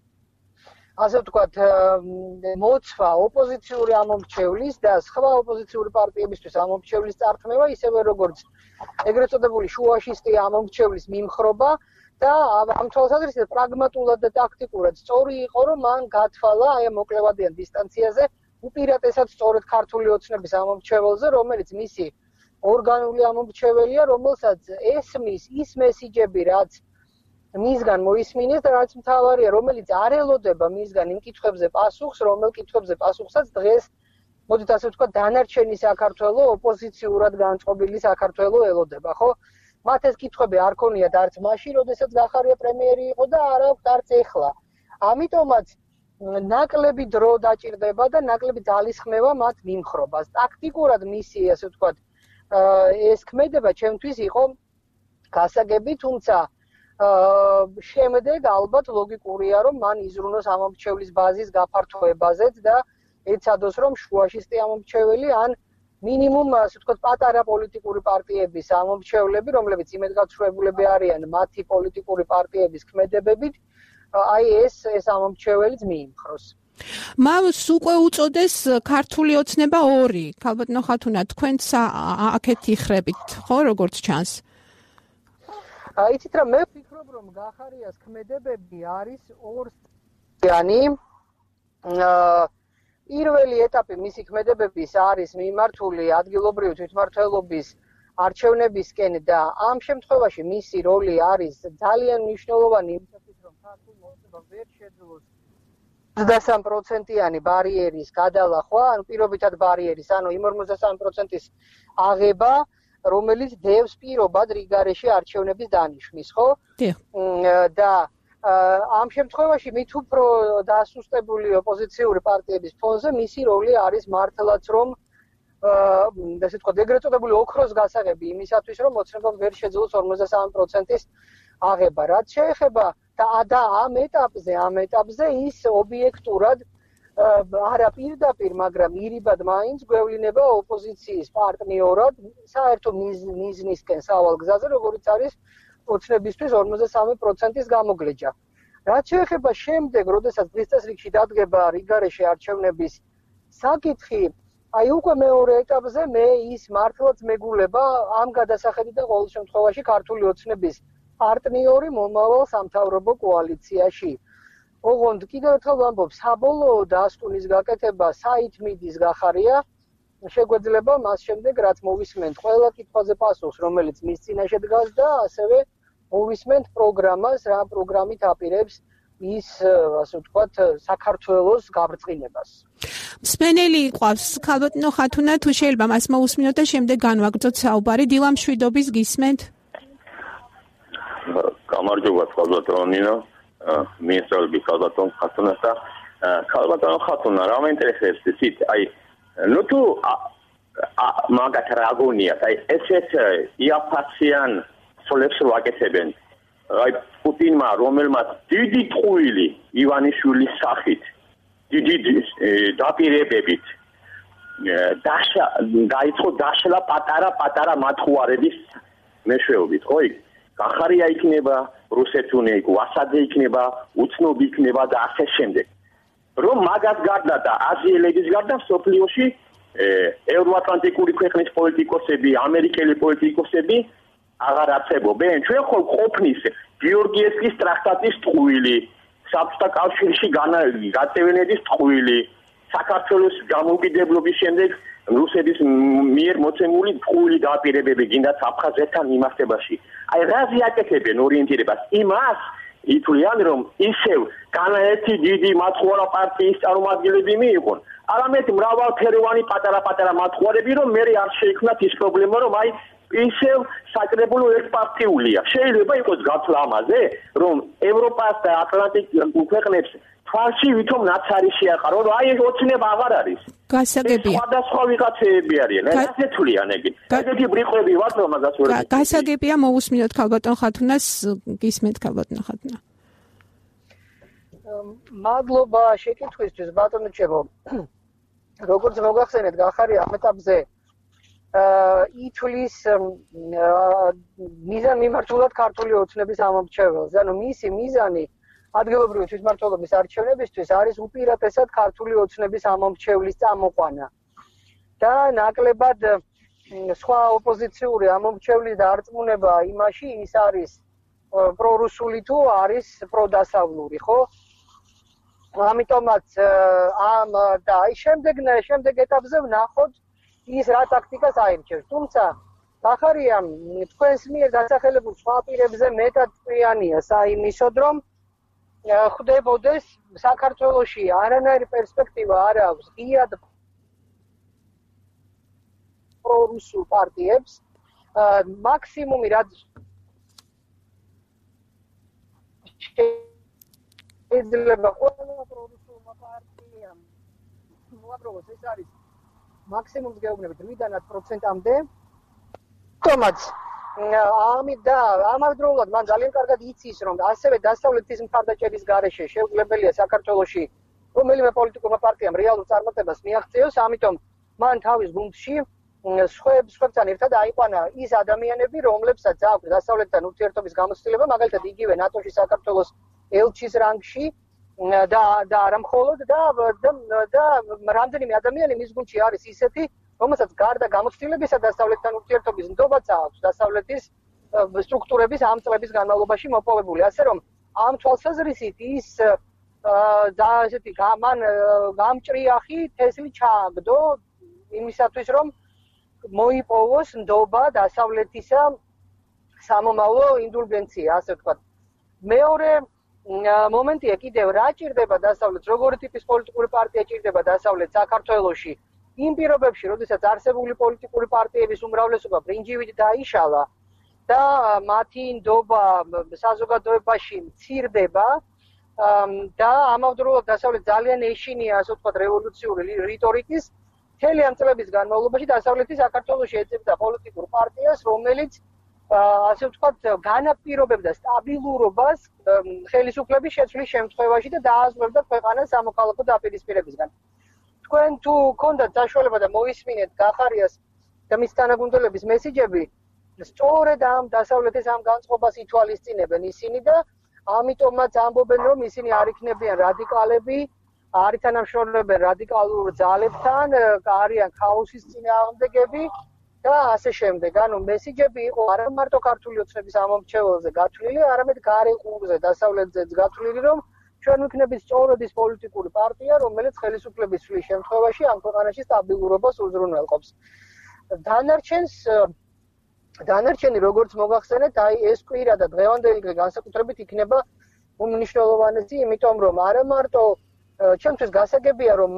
ასე ვთქვათ, მოცვა ოპოზიციური ამომრჩევლის და სხვა ოპოზიციური პარტიებისთვის ამომრჩევლის წართმევა, ისევე როგორც ეგრეთ წოდებული შუაშისტი ამომრჩევლის მიმხრობა და ამ თვალსაზრისით პრაგმატულად და ტაქტიკურად სწორი იყო, რომ მან გათვალა აი ამ მოკლევადიან დისტანციაზე უპირატესად სწორედ ქართული ოცნების ამომრჩეველზე, რომელიც მისი ორგანული ამომრჩეველია, რომელსაც ესმის ის მესიჯები, რაც მისგან მოისმინეს და რაც მთავარია, რომელიც არ ელოდება მისგან იმ კითხვებზე პასუხს, რომელ კითხვებზე პასუხსაც დღეს, მოდით ასე ვთქვათ, დანარჩენი საქართველო, ოპოზიციურად განწყობილი საქართველო ელოდება, ხო? მათ ეს კითხვები არ ქონიათ არც მაშინ, როდესაც გახარია პრემიერი იყო და არ აქვს არც ეხლა. ამიტომაც ნაკლები დრო დაჭირდება და ნაკლები ძალისხმევა მათ მიმხრობას. ტაქტიკურად მისი, ასე ვთქვათ, ეს ქმედება ჩემთვის იყო გასაგები, თუმცა შემდეგ ალბათ ლოგიკურია, რომ მან იზრუნოს ამომრჩევლის ბაზის გაფართოებაზეც და ეცადოს, რომ შუაშისტი ამომრჩეველი ან მინიმუმ, ასე ვთქვათ, პატარა პოლიტიკური პარტიების ამომრჩევლები, რომლებიც იმედგაცრუებულები არიან მათი პოლიტიკური პარტიების ქმედებებით, აი ეს ეს ამომრჩეველიც მიიმხროს. მას უკვე უწოდეს ქართული ოცნება ორი. ქალბატონო ხათუნა, თქვენც აქეთ იხრებით, ხო, როგორც ჩანს? იცით რა, მე ვფიქრობ, რომ გახარიას ქმედებები არის ორსიანი. პირველი ეტაპი მისი ქმედებების არის მიმართული ადგილობრივი თვითმმართველობის არჩევნებისკენ და ამ შემთხვევაში მისი როლი არის ძალიან მნიშვნელოვანი იმისათვის, რომ ქართული ოცნება ვერ შეძლოს ოცდასამი პროცენტიანი ბარიერის გადალახვა, ანუ პირობითად ბარიერის, ანუ იმ ორმოცდასამი პროცენტის აღება, რომელიც დევს პირობად რიგარეში არჩევნების დანიშვნის, ხო? და ამ შემთხვევაში მით უფრო დასუსტებული ოპოზიციური პარტიების ფონზე მისი როლი არის მართლაც რომ ასე ვთქვათ, ეგრეთ წოდებული ოქროს გასაღები იმისათვის, რომ ოცნებამ ვერ შეძლოს ორმოცდასამი პროცენტის აღება. რაც შეეხება და ამ ეტაპზე, ამ ეტაპზე ის ობიექტურად არა პირდაპირ, მაგრამ ირიბად მაინც გვევლინება ოპოზიციის პარტნიორად საერთო მიზნისკენ სავალ გზაზე, როგორც არის ოცნებისთვის ორმოცდასამი პროცენტის გამოგლეჯა. რაც შეეხება შემდეგ, როდესაც დღის წესრიგში დადგება რიგარეში არჩევნების საკითხი, აი უკვე მეორე ეტაპზე მე ის მართლაც მეგულება ამ გადასახედით და ყოველ შემთხვევაში ქართული ოცნების პარტნიორი მომავალ სამთავრობო კოალიციაში. ოღონდ კიდევ ერთხელ ვამბობ, საბოლოო დასკვნის გაკეთება საით მიდის გახარია, შეგვეძლება მას შემდეგ, რაც მოვისმენთ ყველა კითხვაზე პასუხს, რომელიც მის წინაშე დგას და ასევე მოვისმენთ პროგრამას, რა პროგრამით აპირებს ის, ასე ვთქვათ, საქართველოს გაბრწყინებას. მსმენელი იყვავს, ქალბატონო ხათუნა, თუ შეიძლება მას მოусმინოთ და შემდეგ განვაგრძოთ საუბარი. დილა მშვიდობის გისმენთ? გამარჯობა, ქალბატონო ნინო. მიესწრები ქალბატონ ხათუნას და ქალბატონ ხათუნა რა მეინტერესებს ისიც აი ნუ თუ მაგათ რა გონიათ აი ესეთ იაფაციან სოლებს ვაკეთებენ აი პუტინმა რომელმაც დიდი ტყუილი ივანიშვილის სახით დიდი დაპირებებით დაშა დაიწყო დაშლა პატარა პატარა მათხვარების მეშვეობით ხო იქ გახარია იქნება რუსეთუნე იქ ვასადე იქნება უცნობი იქნება და ასე შემდეგ რომ მაგას გარდა და აზიელების გარდა სოფლიოში ევროატლანტიკური ქვეყნის პოლიტიკოსები ამერიკელი პოლიტიკოსები აღარ აცებობენ ჩვენ ხო ყოფნის გიორგიევსკის ტრაქტატის ტყუილი საბჭოთა კავშირში გაწევნების ტყუილი საქართველოს გამომგებლობის შემდეგ რუსეთის მიერ მოცემული ტყუილი დაპირებები გინდათ აფხაზეთთან იმართებაში აი რაზე აკეთებენ ორიენტირებას იმას ითვლიან რომ ისევ განაერთი დიდი მათხვარა პარტიის წარმომადგენლები მიიღონ არამედ მრავალფეროვანი პატარა-პატარა მათხვარები რომ მე არ შეიქმნათ ის პრობლემა რომ აი ისევ საკრებულო ერთპარტიულია. შეიძლება იყოს გაცვლა ამაზე, რომ ევროპას და ატლანტიკ ქვეყნებს თვალში ვითომ ნაცარი შეაყარო, რომ აი ეს ოცნება აღარ არის. გასაგებია. სხვადასხვა ვიღაცები არიან, ასე თვლიან ეგ. ეგეთი ბრიყვები ვართ, რომ მაგას ვერ. გასაგებია, მოვუსმინოთ ქალბატონ ხათუნას, გისმენთ ქალბატონ ხათუნა. მადლობა შეკითხვისთვის, ბატონო ჩემო. როგორც მოგახსენეთ, გახარია ამ ეტაპზე ითვლის მიზან მიმართულად ქართული ოცნების ამომრჩეველზე. ანუ მისი მიზანი ადგილობრივი თვითმმართველობის არჩევნებისთვის არის უპირატესად ქართული ოცნების ამომრჩევლის წამოყვანა. და ნაკლებად სხვა ოპოზიციური ამომრჩევლის დარწმუნება იმაში ის არის პრორუსული თუ არის პროდასავლური, ხო? ამიტომაც ამ და აი შემდეგ შემდეგ ეტაპზე ვნახოთ ის რა ტაქტიკას აირჩევს. თუმცა გახარია თქვენს მიერ დასახელებულ სხვა პირებზე მეტად წვრიანია საიმისოდ, რომ ხდებოდეს საქართველოში არანაირი პერსპექტივა არ აქვს ღიად პრორუსულ პარტიებს, მაქსიმუმი რაც შეიძლება ყველა პრორუსულმა პარტიამ მოაბრალოს ეს არის მაქსიმუმს გეუბნებით რვიდან ათ პროცენტამდე. თუმცა ამით და ამავდროულად მან ძალიან კარგად იცის, რომ ასევე დასავლეთის მხარდაჭერის გარეშე შეუძლებელია საქართველოში რომელიმე პოლიტიკურმა პარტიამ რეალურ წარმატებას მიაღწიოს, ამიტომ მან თავის გუნდში სხვებთან ერთად აიყვანა ის ადამიანები, რომლებსაც აქვს დასავლეთთან ურთიერთობის გამოცდილება, მაგალითად იგივე ნატოში საქართველოს ელჩის რანგში და და არა მხოლოდ და და რამდენიმე ადამიანი მის გუნდში არის ისეთი, რომელსაც გარდა გამოცდილებისა დასავლეთთან ურთიერთობის ნდობაც აქვს დასავლეთის სტრუქტურების ამ წლების განმავლობაში მოპოვებული. ასე რომ ამ თვალსაზრისით ის და ესეთი მან გამჭრიახი თესლი ჩააგდო იმისათვის, რომ მოიპოვოს ნდობა დასავლეთისა სამომავლო ინდულგენცია, ასე ვთქვათ. მეორე მომენტია კიდევ რა ჭირდება დასავლეთს, როგორი ტიპის პოლიტიკური პარტია ჭირდება დასავლეთს საქართველოში იმ პირობებში, როდესაც არსებული პოლიტიკური პარტიების უმრავლესობა ბრინჯივით დაიშალა და მათი ნდობა საზოგადოებაში მცირდება და ამავდროულად დასავლეთ ძალიან ეშინია, ასე ვთქვათ, რევოლუციური რიტორიკის, მთელი ამ წლების განმავლობაში დასავლეთი საქართველოში ეძებდა პოლიტიკურ პარტიას, რომელიც ასე ვთქვათ, განაპირობებდა სტაბილურობას ხელისუფლების შეცვლის შემთხვევაში და დააზღვევდა ქვეყანას სამოქალაქო დაპირისპირებისგან. თქვენ თუ გქონდათ საშუალება და მოისმინეთ გახარიას და მის თანაგუნდელების მესიჯები, სწორედ ამ დასავლეთის ამ განწყობას ითვალისწინებენ ისინი და ამიტომაც ამბობენ, რომ ისინი არ იქნებიან რადიკალები, არ ითანამშრომლებენ რადიკალურ ძალებთან, არიან ქაოსის წინააღმდეგები და ასე შემდეგ. ანუ მესიჯები იყო არა მარტო ქართული ოცნების ამომრჩეველზე გათვლილი, არამედ გარეყურზე დასავლეთზეც გათვლილი, რომ ჩვენ ვიქნებით სწორედ ის პოლიტიკური პარტია, რომელიც ხელისუფლების ცვლის შემთხვევაში ამ ქვეყანაში სტაბილურობას უზრუნველყოფს. დანარჩენს დანარჩენი როგორც მოგახსენეთ, აი ეს კვირა და დღევანდელი დღე განსაკუთრებით იქნება უმნიშვნელოვანესი, იმიტომ რომ არა მარტო ჩემთვის გასაგებია, რომ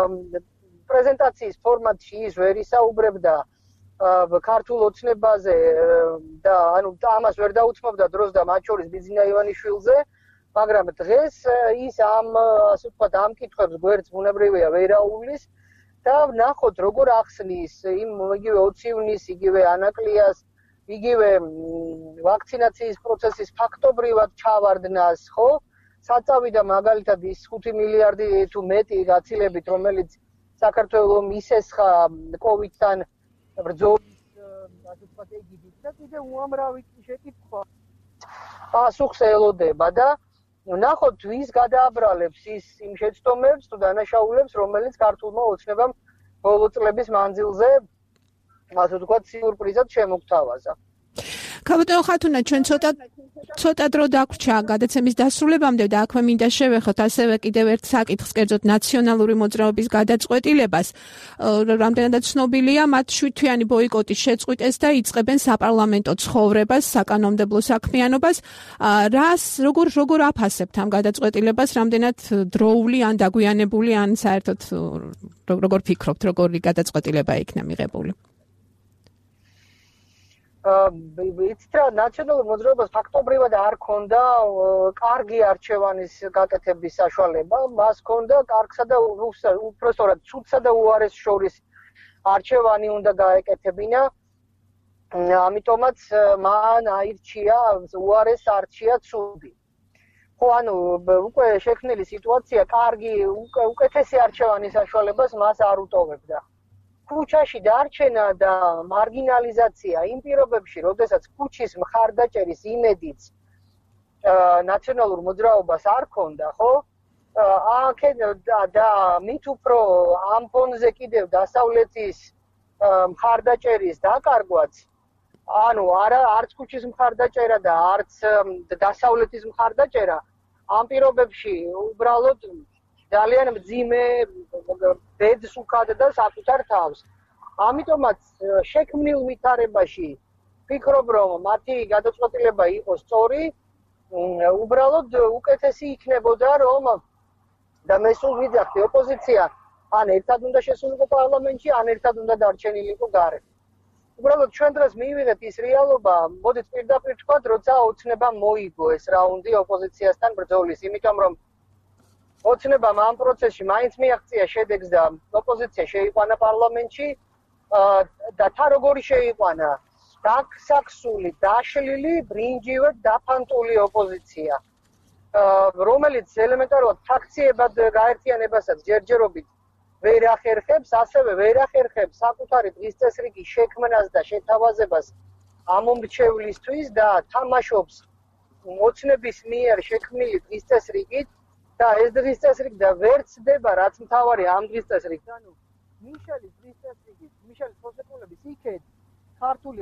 პრეზენტაციის ფორმატში ის ვერ ისაუბრებდა ქართულ ოცნებაზე და ანუ ამას ვერ დაუთმობდა დროს და მათ შორის ბიძინა ივანიშვილზე, მაგრამ დღეს ის ამ ასე ვთქვათ ამ კითხვებს გვერდს ბუნებრივია ვერ აუვლის და ვნახოთ როგორ ახსნის იმ იგივე ოცივნის, იგივე ანაკლიას, იგივე ვაქცინაციის პროცესის ფაქტობრივად ჩავარდნას, ხო? საწავიდა მაგალითად ის ხუთი მილიარდი თუ მეტი გაცილებით, რომელიც საქართველოს მისესხა კოვიდთან ბრძოლის ასე ვთქვათ ეგიდით და კიდევ უამრავი შეკითხვა პასუხს ელოდება და ვნახოთ ვის გადააბრალებს ის იმ შეცდომებს თუ დანაშაულებს, რომელიც ქართულმა ოცნებამ ბოლო წლების მანძილზე ასე ვთქვათ სიურპრიზად შემოგთავაზა. ქალბატონო ხათუნა, ჩვენ ცოტა ცოტა დრო დაგვრჩა გადაცემის დასრულებამდე და აქვე მინდა შევეხოთ ასევე კიდევ ერთ საკითხს, კერძოდ ნაციონალური მოძრაობის გადაწყვეტილებას. რამდენადაც ცნობილია, მათ შვიდთვიანი ბოიკოტი შეწყვიტეს და იწყებენ საპარლამენტო ცხოვრებას, საკანონმდებლო საქმიანობას. რას როგორ როგორ აფასებთ ამ გადაწყვეტილებას, რამდენად დროული ან დაგვიანებული ან საერთოდ როგორ ფიქრობთ, როგორი გადაწყვეტილება იქნა მიღებული? იცით რა, ნაციონალურ მოძრაობას ფაქტობრივად არ ქონდა კარგი არჩევანის გაკეთების საშუალება, მას ქონდა კარგსა და უпростоრად ცუდსა და უარეს შორის არჩევანი უნდა გაეკეთებინა. ამიტომაც მან აირჩია უარეს არჩია ცუდი. ხო, ანუ უკვე შექმნილი სიტუაცია კარგი უკეთესი არჩევანის საშუალებას მას არ უტოვებდა. ქუჩაში დარჩენა და მარგინალიზაცია იმ პირობებში, როდესაც ქუჩის მხარდაჭერის იმედიც ნაციონალურ მოძრაობას არ ქონდა, ხო? აქ და მით უფრო ამ ფონზე კიდევ დასავლეთის მხარდაჭერის დაკარგვაც, ანუ არა არც ქუჩის მხარდაჭერა და არც დასავლეთის მხარდაჭერა ამ პირობებში უბრალოდ ძალიან მძიმე ბედს უხადა საკუთარ თავს. ამიტომაც შექმნილ ვითარებაში ვფიქრობ, რომ მათი გადაწყვეტილება იყო სწორი, უბრალოდ უკეთესი იქნებოდა, რომ და მე სულ ვიძახდი ოპოზიცია ან ერთად უნდა შესულიყო პარლამენტში, ან ერთად უნდა დარჩენილიყო გარეთ. უბრალოდ ჩვენ დღეს მივიღეთ ის რეალობა, მოდით პირდაპირ ვთქვათ, როცა ოცნება მოიგო ეს რაუნდი ოპოზიციასთან ბრძოლის, იმიტომ რომ ოცნებამ ამ პროცესში მაინც მიაღწია შედეგს და ოპოზიცია შეიყვანა პარლამენტში და თა როგორი შეიყვანა დაქსაქსული, დაშლილი, ბრინჯივე დაფანტული ოპოზიცია, რომელიც ელემენტარულად ფრაქციებად გაერთიანებასაც ჯერჯერობით ვერ ახერხებს, ასევე ვერ ახერხებს საკუთარი დღის წესრიგის შექმნას და შეთავაზებას ამომრჩევლისთვის და თამაშობს ოცნების მიერ შექმნილი დღის წესრიგით და ეს დღის წესრიგი და ვერ ცდება, რაც მთავარი ამ დღის წესრიგით, ანუ მიშელის დღის წესრიგით, მიშელის პროცედურების იქეთ ქართული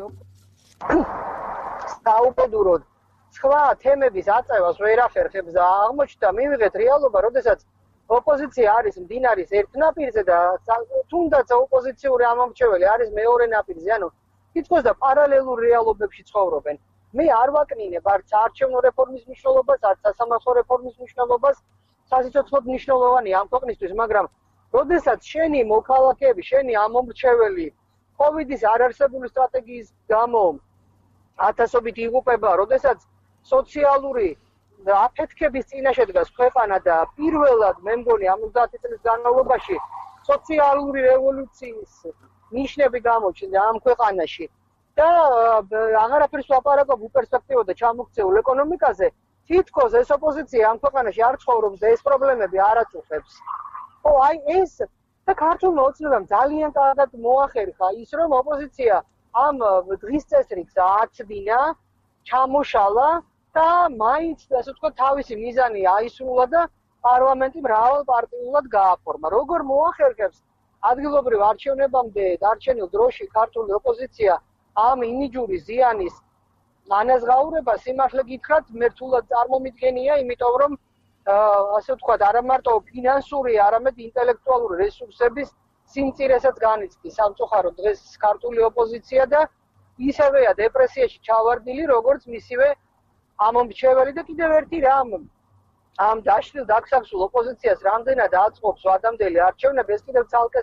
საუბედუროდ სხვა თემების აწევას ვერ ახერხებს და აღმოჩნდა მივიღეთ რეალობა, როდესაც ოპოზიცია არის მდინარის ერთ ნაპირზე და თუნდაც ოპოზიციური ამომრჩეველი არის მეორე ნაპირზე, ანუ თითქოს და პარალელურ რეალობებში ცხოვრობენ. მე არ ვაკნინებ არც არჩევნო რეფორმის მნიშვნელობას, არც სასამართლო რეფორმის მნიშვნელობას, სასიცოცხლოდ მნიშვნელოვანია ამ ქვეყნისთვის, მაგრამ როდესაც შენი მოქალაქეები, შენი ამომრჩეველი კოვიდის არარსებული სტრატეგიის გამო ათასობით იღუპება, როდესაც სოციალური აფეთქების წინაშე დგას ქვეყანა და პირველად მე მგონი ორმოცდაათი წლის განმავლობაში სოციალური რევოლუციის ნიშნები გამოჩნდა ამ ქვეყანაში და აღარაფერს ვაპარაკობ უპერსპექტივო და ჩამოქცეულ ეკონომიკაზე, თითქოს ეს ოპოზიცია ამ ქვეყანაში არ ცხოვრობს და ეს პრობლემები არ აწუხებს. ხო, აი ეს და ქართულმა ოცნებამ ძალიან კარგად მოახერხა ის, რომ ოპოზიცია ამ დღის წესრიგს აცდინა, ჩამოშალა და მაინც ასე ვთქვათ თავისი მიზანი აისრულა და პარლამენტი მრავალპარტიულად გააფორმა. როგორ მოახერხებს ადგილობრივ არჩევნებამდე დარჩენილ დროში ქართული ოპოზიცია ამ იმიჯური ზიანის ანაზღაურება, სიმართლე გითხრათ, მე რთულად წარმომიდგენია, იმიტომ რომ ასე ვთქვათ, არა მარტო ფინანსური, არამედ ინტელექტუალური რესურსების სიმწირესაც განიცდის სამწუხაროდ დღეს ქართული ოპოზიცია და ისევეა დეპრესიაში ჩავარდილი, როგორც მისივე ამომრჩეველი და კიდევ ერთი რამ ამ დაშლილ დაქსაქსულ ოპოზიციას რამდენად აწყობს ვადამდელი არჩევნები, ეს კიდევ ცალკე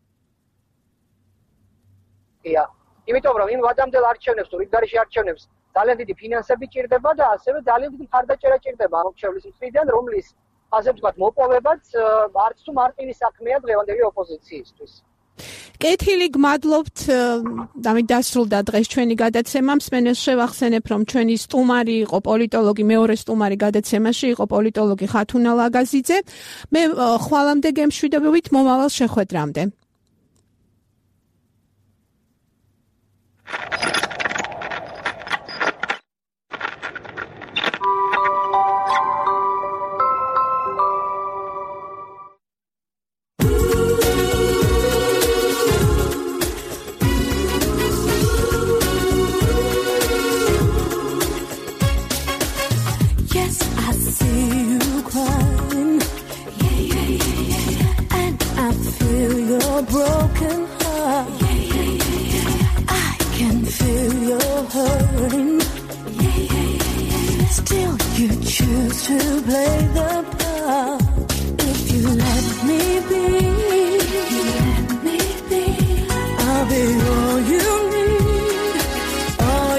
საკითხია. იმიტომ რომ იმ ვადამდელ არჩევნებს თუ რიგგარეშე არჩევნებს ძალიან დიდი ფინანსები ჭირდება და ასევე ძალიან დიდი მხარდაჭერა ჭირდება ამომრჩევლის მხრიდან, რომლის ასე ვთქვათ, მოპოვებაც არც თუ მარტივი საქმეა დღევანდელი ოპოზიციისთვის. კეთილი, გმადლობთ. ამით დასრულდა დღეს ჩვენი გადაცემა. მსმენელს შევახსენებ, რომ ჩვენი სტუმარი იყო პოლიტოლოგი, მეორე სტუმარი გადაცემაში იყო პოლიტოლოგი ხათუნა ლაგაზიძე. მე ხვალამდე გემშვიდობებით მომავალ შეხვედრამდე. Broken heart. Yeah, yeah, yeah, yeah. I can feel your hurting. Yeah, yeah, yeah, yeah. Still, you choose to play the part. If you let me be, let me be. I'll be all you need. All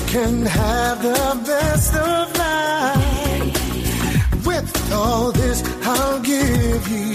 can have the best of life. With all this, I'll give you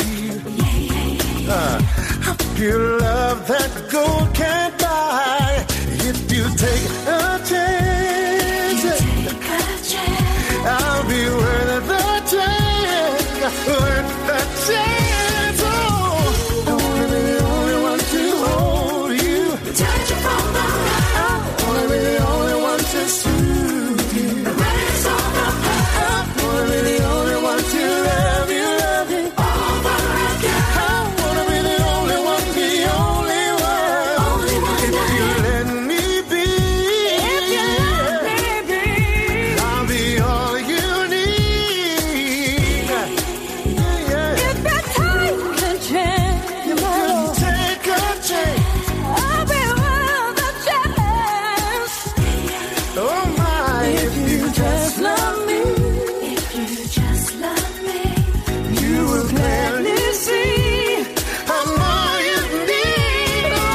uh, a pure love that gold can't buy. If you take a chance, take a chance. I'll be worth the chance, worth the chance. Oh, I wanna be the only one to hold you, touch you from the right. I wanna be the only one to soothe you. The rain's on the path. I wanna be the only one to love you, love you over again. I wanna be the only one, the only one. Only one if that you let me be, if you let me be, I'll be all you need. Yeah, yeah. If you take a chance, you can take a chance. I'll be worth the chance. Oh my, if you just love me, if you just love me, you will gladly see I'm all you need. Oh,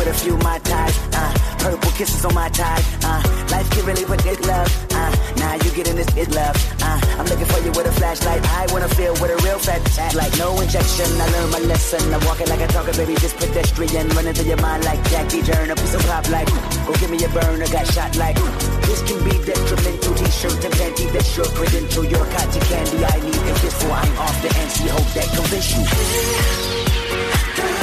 kisses on my tie. Uh, life can really put this love. Uh, now you get in this it love. Uh, I'm looking for you with a flashlight. I wanna feel with a real fat chat. Like no injection, I learned my lesson. I'm walking like a talker, baby, just pedestrian. Running through your mind like Jackie Turn. A piece of pop like, go give me a burner, got shot like. This can be detrimental. T-shirt and panty, that's your credential. Your cotton candy, I need a kiss for I'm off the N C. Hope that convince you.